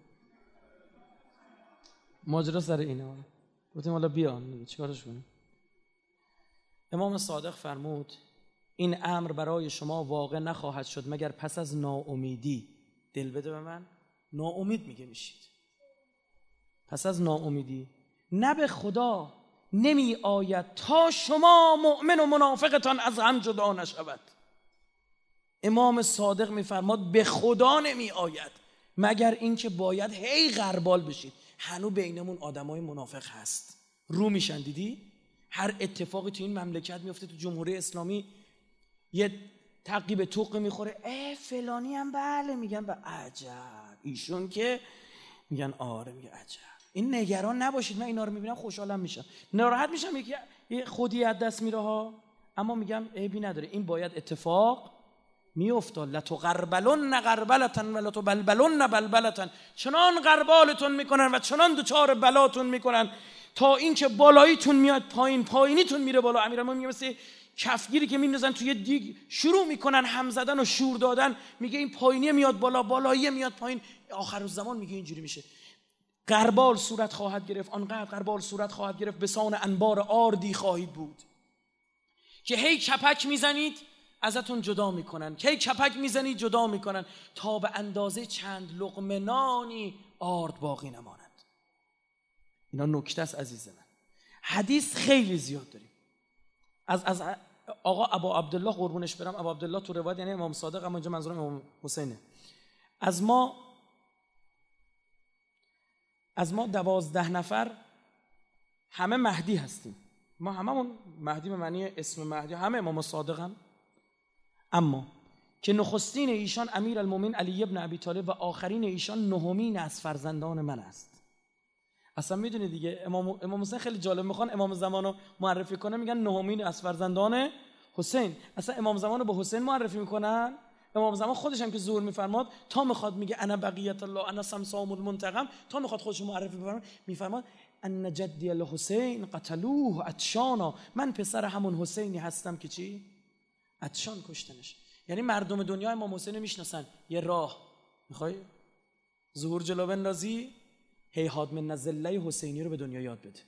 B: ماجرا سر اینه. گفتیم حالا بیان چیکارش کنیم؟ امام صادق فرمود این امر برای شما واقع نخواهد شد مگر پس از ناامیدی. دل بده به من، ناامید میگه میشید. پس از ناامیدی نه به خدا نمی آید تا شما مؤمن و منافقتان از هم جدا نشود. امام صادق میفرماد به خدا نمی آید مگر اینکه باید هی غربال بشید. هنو بینمون آدمای منافق هست، رو میشن. دیدی هر اتفاقی تو این مملکت میفته، تو جمهوری اسلامی یه تعقیب توق میخوره، فلانی هم بله، میگن به عجب، ایشون که میگن آره، میگه عجب. این نگران نباشید، من اینا رو میبینم خوشحالم میشم، ناراحت میشم یه خودی از دست میره ها، اما میگم عیبی نداره، این باید اتفاق میافتاد. لتغربلن غربلتن ولتبلبلن بلبلتن. چنان غربالتون میکنن و چنان دوچار بلاتون میکنن تا اینکه بالاییتون میاد پایین، پایینیتون میره بالا. امیرالمومنین میگه مثل کفگیری که میندازن توی دیگ شروع میکنن هم زدن و شور دادن، میگه این پایینی میاد بالا، بالایی میاد پایین. آخر الزمان میگه اینجوری میشه. غربال صورت خواهد گرفت، آنقدر غربال صورت خواهد گرفت به سان انبار آردی خواهید بود که هی کپک میزنید ازتون جدا میکنن، که هی کپک میزنید جدا میکنن تا به اندازه چند لقمه نانی آرد باقی نماند. اینا نکته است عزیز من. حدیث خیلی زیاد داریم. از آقا ابا عبدالله قربونش برم، ابا عبدالله تو روایت یعنی امام صادق، اما اینجا منظورم امام حسینه. از ما 12 نفر همه مهدی هستیم. ما هممون مهدی به معنی اسم مهدی، همه امام صادق هم. اما که نخستین ایشان امیرالمومنین علی ابن ابی طالب و آخرین ایشان نهمین از فرزندان من است. اصلا میدونی دیگه امام حسین خیلی جالب، میخوان امام زمانو معرفی کنه میگن نهمین از فرزندان حسین. اصلا امام زمانو به حسین معرفی میکنن. امام زمان خودش هم که ظهور میفرماد تا میخواد میگه انا بقیت الله انا سمسام المنتقم، تا میخواد خودش معرفی بفرماد میفرماد ان جدی الحسین قتلوه عطشانا، من پسر همون حسینی هستم که چی؟ عطشان کشتنش. یعنی مردم دنیا امام حسین میشناسن. یه راه میخوای ظهور جلو بندازی، هیهات من نزله حسینی رو به دنیا یاد بده.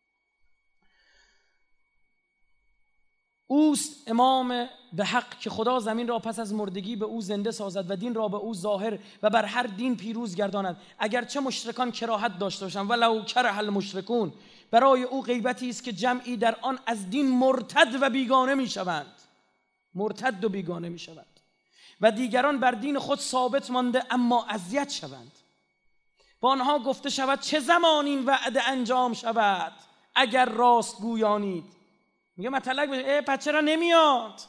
B: اوست امام به حق که خدا زمین را پس از مردگی به او زنده سازد و دین را به او ظاهر و بر هر دین پیروز گرداند. اگرچه مشرکان کراهت داشته باشند ولو کره المشرکون، برای او غیبتی است که جمعی در آن از دین مرتد و بیگانه میشوند، مرتد و بیگانه میشوند و دیگران بر دین خود ثابت مانده اما اذیت شوند. با آنها گفته شود چه زمان این وعده انجام شود اگر راست گویانید. میگه مطلق بشه پس چرا نمیاد؟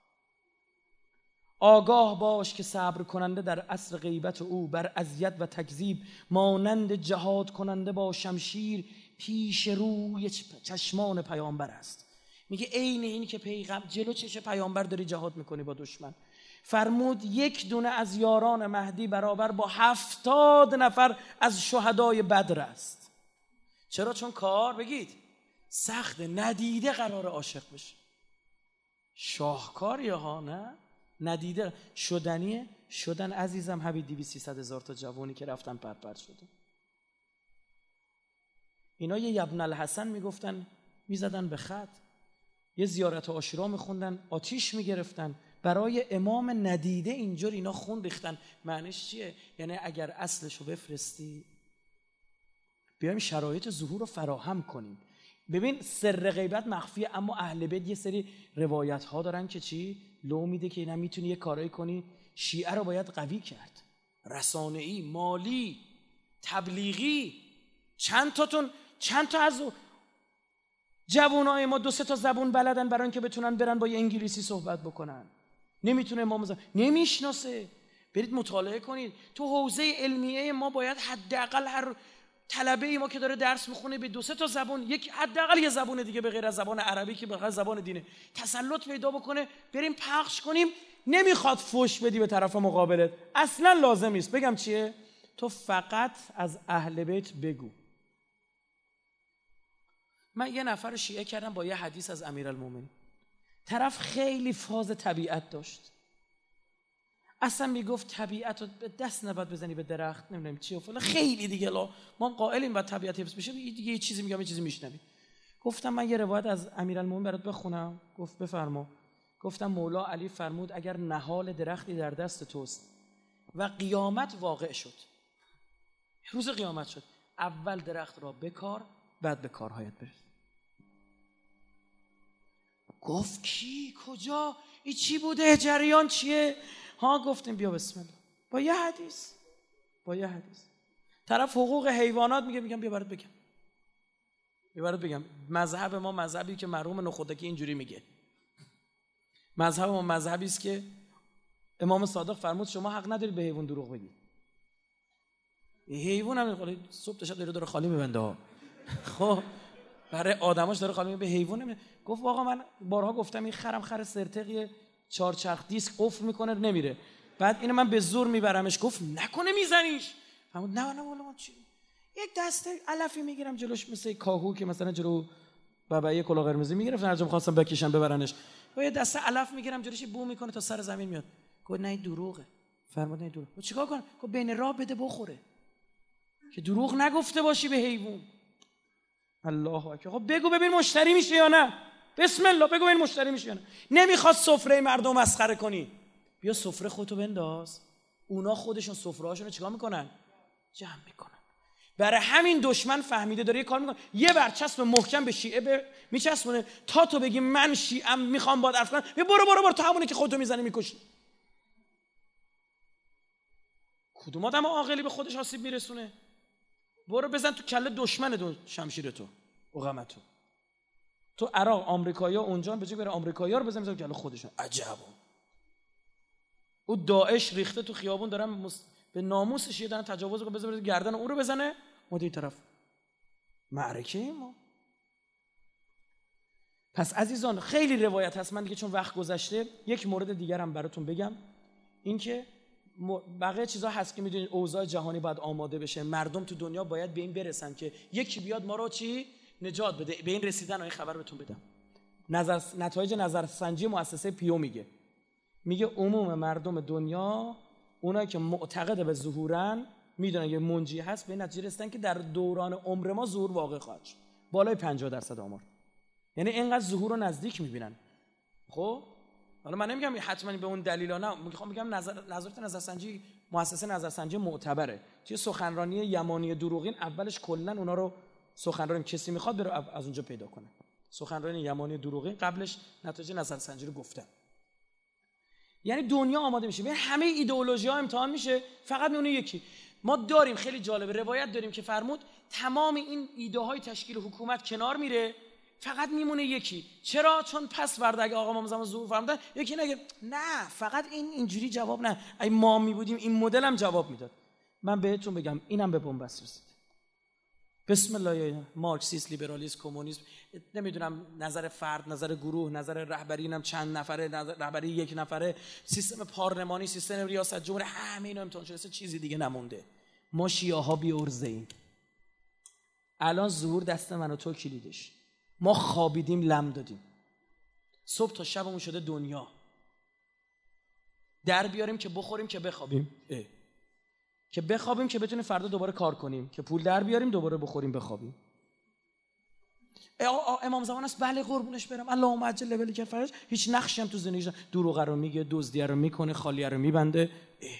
B: آگاه باش که صبر کننده در عصر غیبت او بر اذیت و تکذیب مانند جهاد کننده با شمشیر پیش روی چشمان پیامبر است. میگه عین این که پیغمبر جلو چش پیامبر داری جهاد میکنی با دشمن. فرمود یک دونه از یاران مهدی برابر با 70 نفر از شهدای بدر است. چرا؟ چون کار بگید سخته، ندیده قرار عاشق بشه. شاهکاریه ها، نه ندیده شدنیه. شدن عزیزم حبیب 200-300 هزار تا جوانی که رفتن پرپر شده. اینا یه ابن الحسن میگفتن، میزدن به خط یه زیارت عاشورا میخوندن، آتیش میگرفتن برای امام ندیده، اینجور اینا خون ریختن. معنیش چیه؟ یعنی اگر اصلشو بفرستی بیایم شرایط ظهور رو فراهم کنیم. ببین سر غیبت مخفیه، اما اهل بیت یه سری روایت ها دارن که چی؟ لو میده که اینا میتونی یه کارایی کنی. شیعه رو باید قوی کرد، رسانه‌ای، مالی، تبلیغی. چند تا از جوانای ما 2-3 تا زبون بلدن برای اینکه بتونن برن با یه انگلیسی صحبت بکنن. نمیتونه امام نمیشناسه. برید مطالعه کنید. تو حوزه علمیه ما باید حداقل هر طلبه ما که داره درس میخونه به 2-3 تا زبان، یک حداقل یه زبان دیگه به غیر از زبان عربی که به غیر زبان دینه تسلط پیدا بکنه، بریم پخش کنیم. نمیخواد فوش بدی به طرف مقابلت، اصلا لازم نیست. بگم چیه؟ تو فقط از اهل بیت بگو. من یه نفر شیعه کردم با یه حدیث از امیرالمومنین. طرف خیلی فاز طبیعت داشت، اصلا میگفت طبیعت رو دست نباید بزنی به درخت، نمیدونم چی و فلان، خیلی دیگه ما قائلیم باید طبیعت حفظ بشه. دیگه یه چیزی میگم، یه چیزی میشنوی. گفتم من یه روایت از امیرالمومنین برات بخونم. گفت بفرما. گفتم مولا علی فرمود اگر نهال درختی در دست توست و قیامت واقع شد، روز قیامت شد، اول درخت را بکار، بعد به کارهایت برس. گفت کی؟ کجا؟ این چی بوده؟ جریان چیه؟ ها گفتیم بیا بسم الله. با یه حدیث طرف حقوق حیوانات میگم بیا برات بگم. مذهب ما مذهبی که مرحوم نخودکی اینجوری میگه. مذهب ما مذهبی است که امام صادق فرمود شما حق ندارید به حیوان دروغ بگید. حیوان هم صبح تا شب داره خالی میبنده ها. خب برای آدماش داره خالی به حیوان نمیده. گفت آقا من بارها گفتم این خر سرتقیه، 4 چرخ دیسک قفل میکنه نمیره، بعد اینو من به زور میبرمش. گفت نکنه میزنیش. فرمود نه والا چی، یک دسته علفی میگیرم جلوش مثل کاهو که مثلا جلو بابایی کلاه قرمزی میگرفتن هر جا می‌خواستم بکشن ببرنش، و یه دسته علف میگیرم جلوش بو میکنه تا سر زمین میاد. گفت نه این دروغه. فرمود نه دروغه. چیکار کنم؟ گفت بین راه بده بخوره که دروغ نگفته باشی به حیوان. الله اکبر. خب بگو ببین مشتری میشه یا نه. بسم الله بگو ببین مشتری میشه یا نه. نمیخواد سفره مردم مسخره کنی، بیا سفره خودتو بنداز. اونا خودشون سفره‌هاشون رو چیکار میکنن؟ جمع میکنن. برای همین دشمن فهمیده داره یه کار میکنه، یه برچسب محکم به شیعه میچسبونه تا تو بگی من شیعه‌ام میخوام باید عرض کنم، برو تو همونه که خودتو میزنی میکشی. کدوم آدم عاقلی به خودش آسیب میرسونه؟ برو بزن تو کله دشمن شمشیر تو اقامتو. تو عراق آمریکایی‌ها اونجا به جای بره آمریکایی‌ها رو بزنن تو کله خودشون. عجبا. او داعش ریخته تو خیابون دارن به ناموسش دارن تجاوز رو بزنه گردن اون رو بزنه، مدیر طرف معرکه ما. پس عزیزان خیلی روایت هست، من دیگه چون وقت گذشته یک مورد دیگر هم براتون بگم. این که بقیه چیزا هست که میدونید اوضاع جهانی باید آماده بشه، مردم تو دنیا باید به این برسن که یکی بیاد ما رو نجات بده. به این رسیدن این خبر بهتون بدم. نتایج نظرسنجی مؤسسه پیو میگه عموم مردم دنیا، اونایی که معتقد به ظهورن، میدونن یه منجی هست، به نتیجه رسیدن که در دوران عمر ما ظهور واقع خواهد شد. بالای 50% آمار. یعنی اینقدر ظهور رو نزدیک میبینن. خب حالا من نمیگم حتما به اون دلیلا، نه، میخوام بگم نظارت نظرسنجی مؤسسه نظرسنجی معتبره. توی سخنرانی یمانی دروغین اولش کلا اونا رو سخنرانی کسی میخواد بره از اونجا پیدا کنه. سخنرانی یمانی دروغین قبلش نتایج نظرسنجی رو گفتن. یعنی دنیا آماده میشه، ببین همه ایدئولوژی‌ها امتحان میشه، فقط میونه یکی. ما داریم خیلی جالبه روایت داریم که فرمود تمام این ایده های تشکیل حکومت کنار میره، فقط میمونه یکی. چرا؟ چون پس فردا اگه آقا امام زمان ظهور فرمودن یکی نگه نه فقط اینجوری جواب نه، اگه ما می بودیم این مدل هم جواب میداد. من بهتون بگم اینم به بنبست رسید. بسم الله. مارکسیسم، لیبرالیسم، کمونیسم، نمیدونم نظر فرد، نظر گروه، نظر رهبری، اینم چند نفره، نظر رهبری یک نفره، سیستم پارلمانی، سیستم ریاست جمهوری، همه اینا امتحان شده، چیزی دیگه نمونده. ما شیعه‌ها بی‌عرضه‌ایم. الان ظهور دست من و تو کلیدش. ما خوابیدیم لم دادیم، صبح تا شبمون شده دنیا. در بیاریم که بخوریم که بخوابیم، که بخوابیم که بتونیم فردا دوباره کار کنیم، که پول در بیاریم دوباره بخوریم بخوابیم. امام زمان است، بله قربونش برم، اللهم عجل لبلی فرج. هیچ نقشی هم تو زندگیش، دروغ رو میگه، دزدی رو میکنه، خالیه رو میبنده.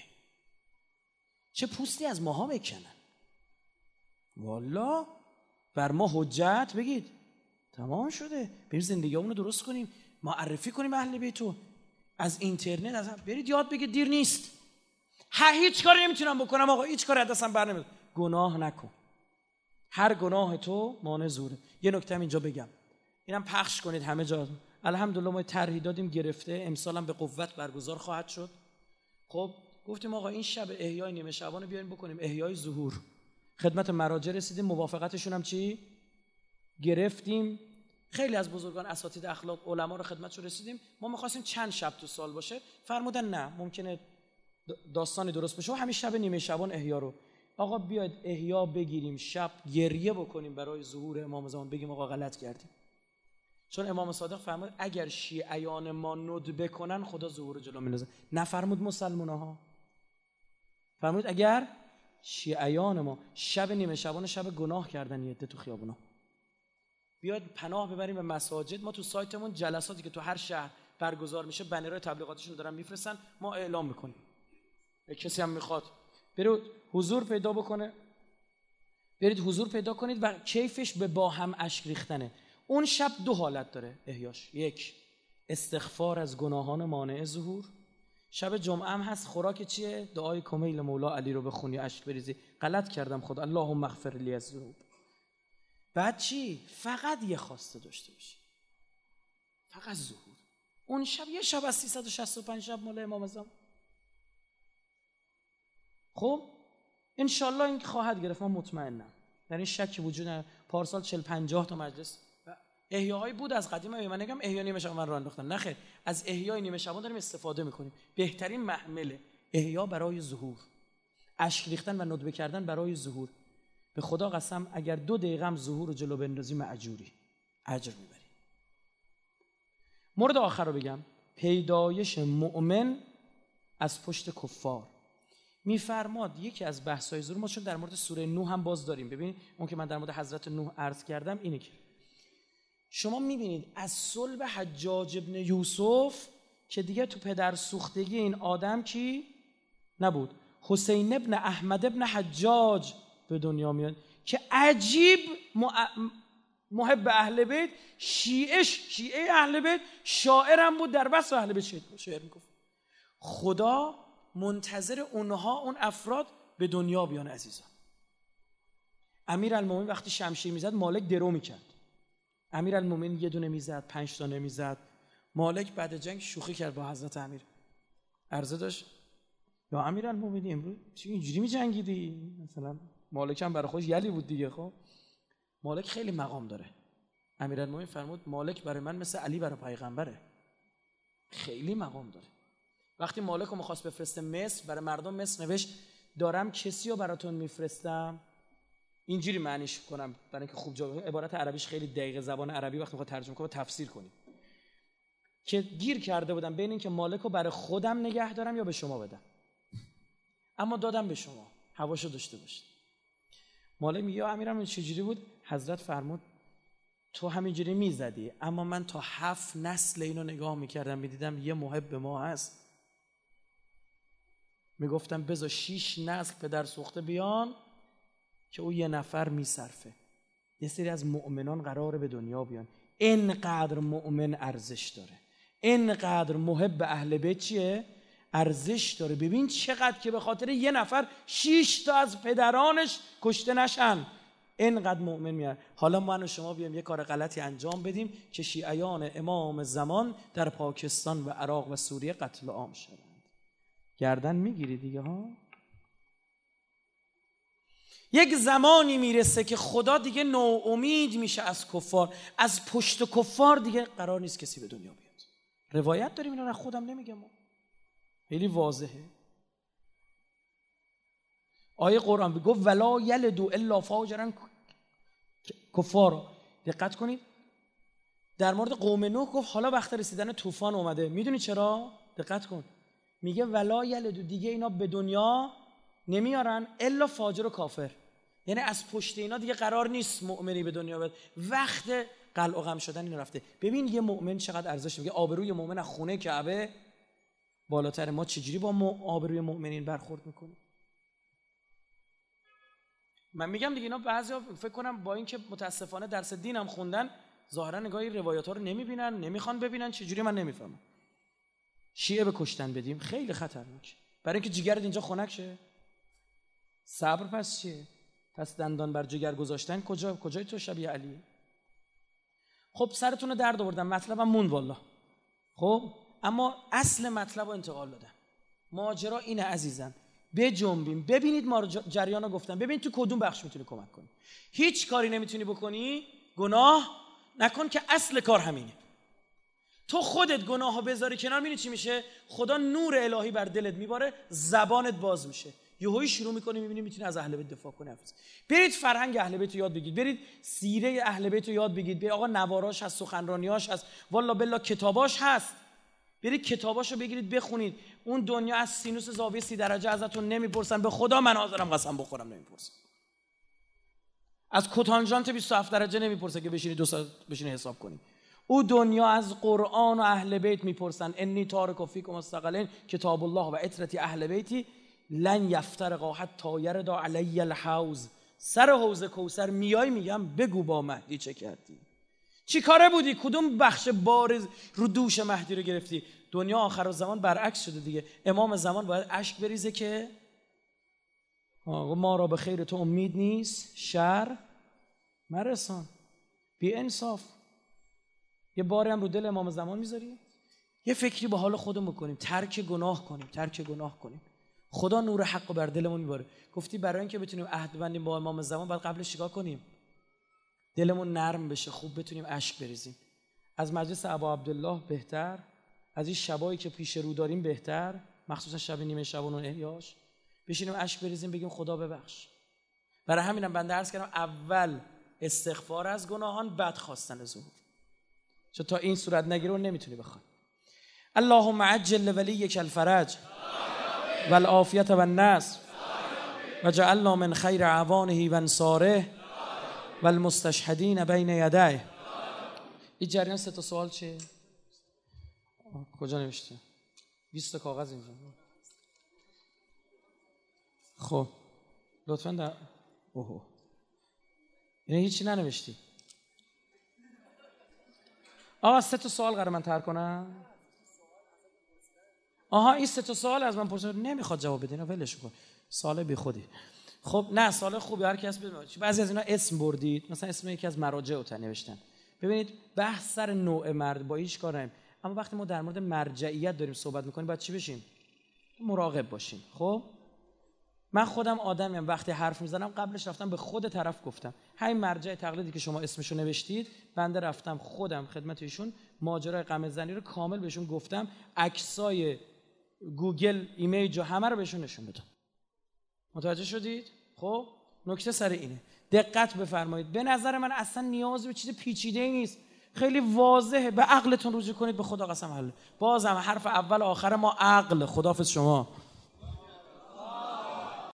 B: چه پوستی از ماها بکنن والا، بر ما حجت بگید تمام شده. بریم زندگیمون رو درست کنیم، معرفی کنیم اهل بیتو. از اینترنت از برید یاد بگید، دیر نیست. هیچ کاری نمیتونم بکنم آقا، هیچ کاری از دستم بر نمیاد. گناه نکن، هر گناه تو مانع زوره. یه نکته هم اینجا بگم، اینم پخش کنید همه جا. الحمدلله ما طرحی دادیم گرفته، امسال هم به قوت برگزار خواهد شد. خب گفتیم آقا این شب احیای نیمه شعبان رو بیاین بکنیم احیای ظهور. خدمت مراجع رسیدیم، موافقتشون هم چی گرفتیم. خیلی از بزرگان اساتید اخلاق علما رو خدمتشون رسیدیم. ما می‌خواستیم چند شب تو سال باشه، فرمودن نه ممکنه داستانی درست بشه و همین شب نیمه شعبان احیا رو. آقا بیاید احیا بگیریم، شب گریه بکنیم برای ظهور امام زمان، بگیم آقا غلط کردیم. چون امام صادق فرمود اگر شیعیان ما ندبه کنن خدا ظهور جلو میندازه. نفرمود مسلمان‌ها، فرمود اگر شیعیان ما شب نیمه شعبان شب گناه کردن یه عده تو خیابونا، بیاید پناه ببریم به مساجد. ما تو سایتمون جلساتی که تو هر شهر برگزار میشه بنرهای تبلیغاتیشون دارن میفرستن، ما اعلام میکنیم. کسی هم میخواد برید حضور پیدا بکنه، برید حضور پیدا کنید و کیفش به با هم اشک ریختنه. اون شب دو حالت داره احیاش، یک استغفار از گناهان مانع ظهور. شب جمعه هم هست، خوراک چیه؟ دعای کمیل مولا علی رو بخونی، اشک بریزی، غلط کردم خدا اللهم اغفر لی الذنوب. بعد چی؟ فقط یه خواسته داشته باشی، فقط ظهور. اون شب یه شب از 365 شب مال امام زمان. خب انشالله این خواهد گرفت، من مطمئنم، در این شکی وجود نداره. پارسال 40-50 تا مجلس احیاهایی بود از قدیم. من نگم احیا نیمه شعبان رو انداختن، نه خیر، از احیای نیمه شعبان داریم استفاده میکنیم. بهترین محمل احیا برای ظهور، اشک ریختن و ندبه کردن برای ظهور. به خدا قسم اگر 2 دقیقه هم ظهور رو جلو بندازی مأجوری، اجر میبری. مورد آخر رو بگم، پیدایش مؤمن از پشت کفار. میفرماد یکی از بحث‌های ظهور، ما چون در مورد سوره نوح هم باز داریم. ببینید اون که من در مورد حضرت نوح عرض کردم اینه که شما میبینید از صلب حجاج ابن یوسف که دیگه تو پدر سوختگی این آدم کی نبود، حسین ابن احمد ابن حجاج به دنیا میاد که عجیب محب اهل بیت، شیعه اهل بیت، شاعرم بود، در بس اهل بیت شعر میگفت. خدا منتظر اونها، اون افراد به دنیا بیان عزیزان. امیرالمومنین وقتی شمشیر میزد مالک درو میکرد، امیرالمومنین یه دونه میزد، 5 تا نمیزد. مالک بعد جنگ شوخی کرد با حضرت امیر، عرضه داشت یا امیرالمومنین امروز چی اینجوری میجنگیدی؟ مثلا مالک هم برای خودش یلی بود دیگه. خب مالک خیلی مقام داره. امیرالمومنین فرمود مالک برای من مثل علی برای پیغمبره، خیلی مقام داره. وقتی مالک رو می‌خواست بفرسته مصر، برای مردم مصر نوشت دارم کسی رو براتون میفرستم، اینجوری معنیش کنم برای اینکه خوب جا، عبارت عربیش خیلی دقیق، زبان عربی وقتی می‌خواد ترجمه کنه تفسیر کنید، که گیر کرده بودم بین اینکه مالک رو برای خودم نگه دارم یا به شما بدم، اما دادم به شما، هواشو داشته باشید. مالک میگه امیرم چجوری بود؟ حضرت فرمود تو همینجوری میزدی، اما من تا 7 نسل اینو نگاه میکردم، میدیدم یه محب ما هست، میگفتم بذار 6 نسل پدر سوخته بیان که او یه نفر میصرفه. یه سری از مؤمنان قراره به دنیا بیان. اینقدر مؤمن ارزش داره، اینقدر محب اهل بیت چیه؟ ارزش داره. ببین چقدر که به خاطر یه نفر 6 تا از پدرانش کشته نشن، اینقدر مؤمن میاد. حالا من و شما بیایم یه کار غلطی انجام بدیم که شیعیان امام زمان در پاکستان و عراق و سوریه قتل عام شدند، گردن میگیری دیگه ها. یک زمانی میرسه که خدا دیگه ناامید میشه از کفار، از پشت کفار دیگه قرار نیست کسی به دنیا بیاد. روایت داریم، اینو خودم نمیگم، خیلی واضحه. آیه قرآن گفت ولا یلدوا الا فاجرا کفارا. دقت کنید در مورد قوم نوح گفت حالا وقت رسیدن طوفان اومده. میدونی چرا؟ دقت کن، میگه ولا یلدوا، دیگه اینا به دنیا نمیارن الا فاجر و کافر، یعنی از پشت اینا دیگه قرار نیست مؤمنی به دنیا بیاد. وقت قلع و قم شدن این رفته. ببین یه مؤمن چقدر ارزش میگه. آبروی مؤمن از خونه کعبه بالاتر. ما چجوری با آبروی مؤمنین برخورد میکنیم؟ من میگم دیگه اینا بعضیا فکر کنم با اینکه متاسفانه درس دین هم خوندن ظاهرا نگاه این روایت‌ها رو نمیبینن، نمیخوان ببینن. چجوری من نمیفهمم. شیعه به کشتن بدیم خیلی خطرناکه، برای اینکه جگرت اینجا خنک شه. صبر پس چیه؟ پس دندان بر جگر گذاشتن کجای تو شبیه علی؟ خب سرتون رو درد آوردم، مطلبم موند والله. خب اما اصل مطلب رو انتقال دادم. ماجرا اینه عزیزان، بجنبیم. ببینید ما جریان رو گفتم. ببین تو کدوم بخش میتونی کمک کنی. هیچ کاری نمیتونی بکنی، گناه نکن که اصل کار همینه. تو خودت گناهو بذاری کنار، میبینی چی میشه؟ خدا نور الهی بر دلت میباره، زبانت باز میشه، یهویی شروع میکنی میبینی میتونی از اهل بیت دفاع کنی. برید فرهنگ اهل بیت رو یاد بگیرید، برید سیره اهل بیت رو یاد بگیرید. برید آقا نواراش هست، سخنرانیاش هست، والله بالله کتاباش هست. برید کتاباشو بگیرید بخونید. اون دنیا از سینوس زاویه 30 درجه ازتون نمیپرسن. به خدا من حاضرم قسم بخورم نمیپرسن. از کوتانژانت 27 درجه نمیپرسه که بشینید 2 ساعت بشینید حساب کنید. او دنیا از قرآن و اهل بیت میپرسن. انی تارک فیکم مستقلین کتاب الله و عترتی اهل بیتی لن یفترقا حتی یرد علی الحوض. سر حوض کوثر میای میگم بگو با مهدی چه کردی، چی کاره بودی، کدوم بخش بارز رو دوش مهدی رو گرفتی. دنیا آخر زمان برعکس شده دیگه. امام زمان باید اشک بریزه که ما را به خیر تو امید نیست، شر مرسان. بی انصاف. یه باری هم رو دل امام زمان میذاری؟ یه فکری به حال خودمون بکنیم، ترک گناه کنیم. خدا نور حق بر دلمون میباره. گفتی برای اینکه بتونیم عهد بندیم با امام زمان باید قبلش چیکار کنیم؟ دلمون نرم بشه، خوب بتونیم اشک بریزیم. از مجلس ابا عبدالله بهتر، از این شبایی که پیش رو داریم بهتر، مخصوصا شب نیمه شبان و احیاش، بشینیم اشک بریزیم بگیم خدا ببخش. برای همینم بنده عرض کردم اول استغفار از گناهان، بعد خواستن ظهور. چون تا این صورت نگیره نمیتونی بخوای. اللهم عجل لولیک الفرج والعافیة والنصر وجعلنا من خیر اعوانه و انصاره والمستشهدین بین یدیه. این جریان 3 تا سوال چیه؟ کجا نوشتی؟ 20 تا کاغذ اینجا. خب لطفاً در یعنی هیچی ننوشتی؟ آقا 3 تا سوال قرار من طرح کنم. آها این 3 تا سوال از من پرسید نمیخواد جواب بده، اینا ولش کن، سوال بی خودی. خب نه سوال خوبی، هر کس بدونه. بعضی از اینا اسم بردید، مثلا اسم یکی از مراجع رو نوشتن. ببینید بحث سر نوع مرد با هیچ کار نمیم، اما وقتی ما در مورد مرجعیت داریم صحبت میکنیم باید چی بشیم؟ مراقب باشیم. خب من خودم آدمیم، وقتی حرف میزنم قبلش رفتم به خود طرف گفتم همین مرجع تقلیدی که شما اسمشو نوشتید، بنده رفتم خودم خدمت ایشون ماجرای قمه زنی رو کامل بهشون گفتم، عکسای گوگل ایمیج و همه رو بهشون نشون دادم. متوجه شدید؟ خب نکته سر اینه، دقت بفرمایید. به نظر من اصلا نیاز به چیز پیچیده‌ای نیست، خیلی واضحه. به عقلتون رجوع کنید، به خدا قسم حل. بازم حرف اول آخر ما عقل. خداحافظ شما.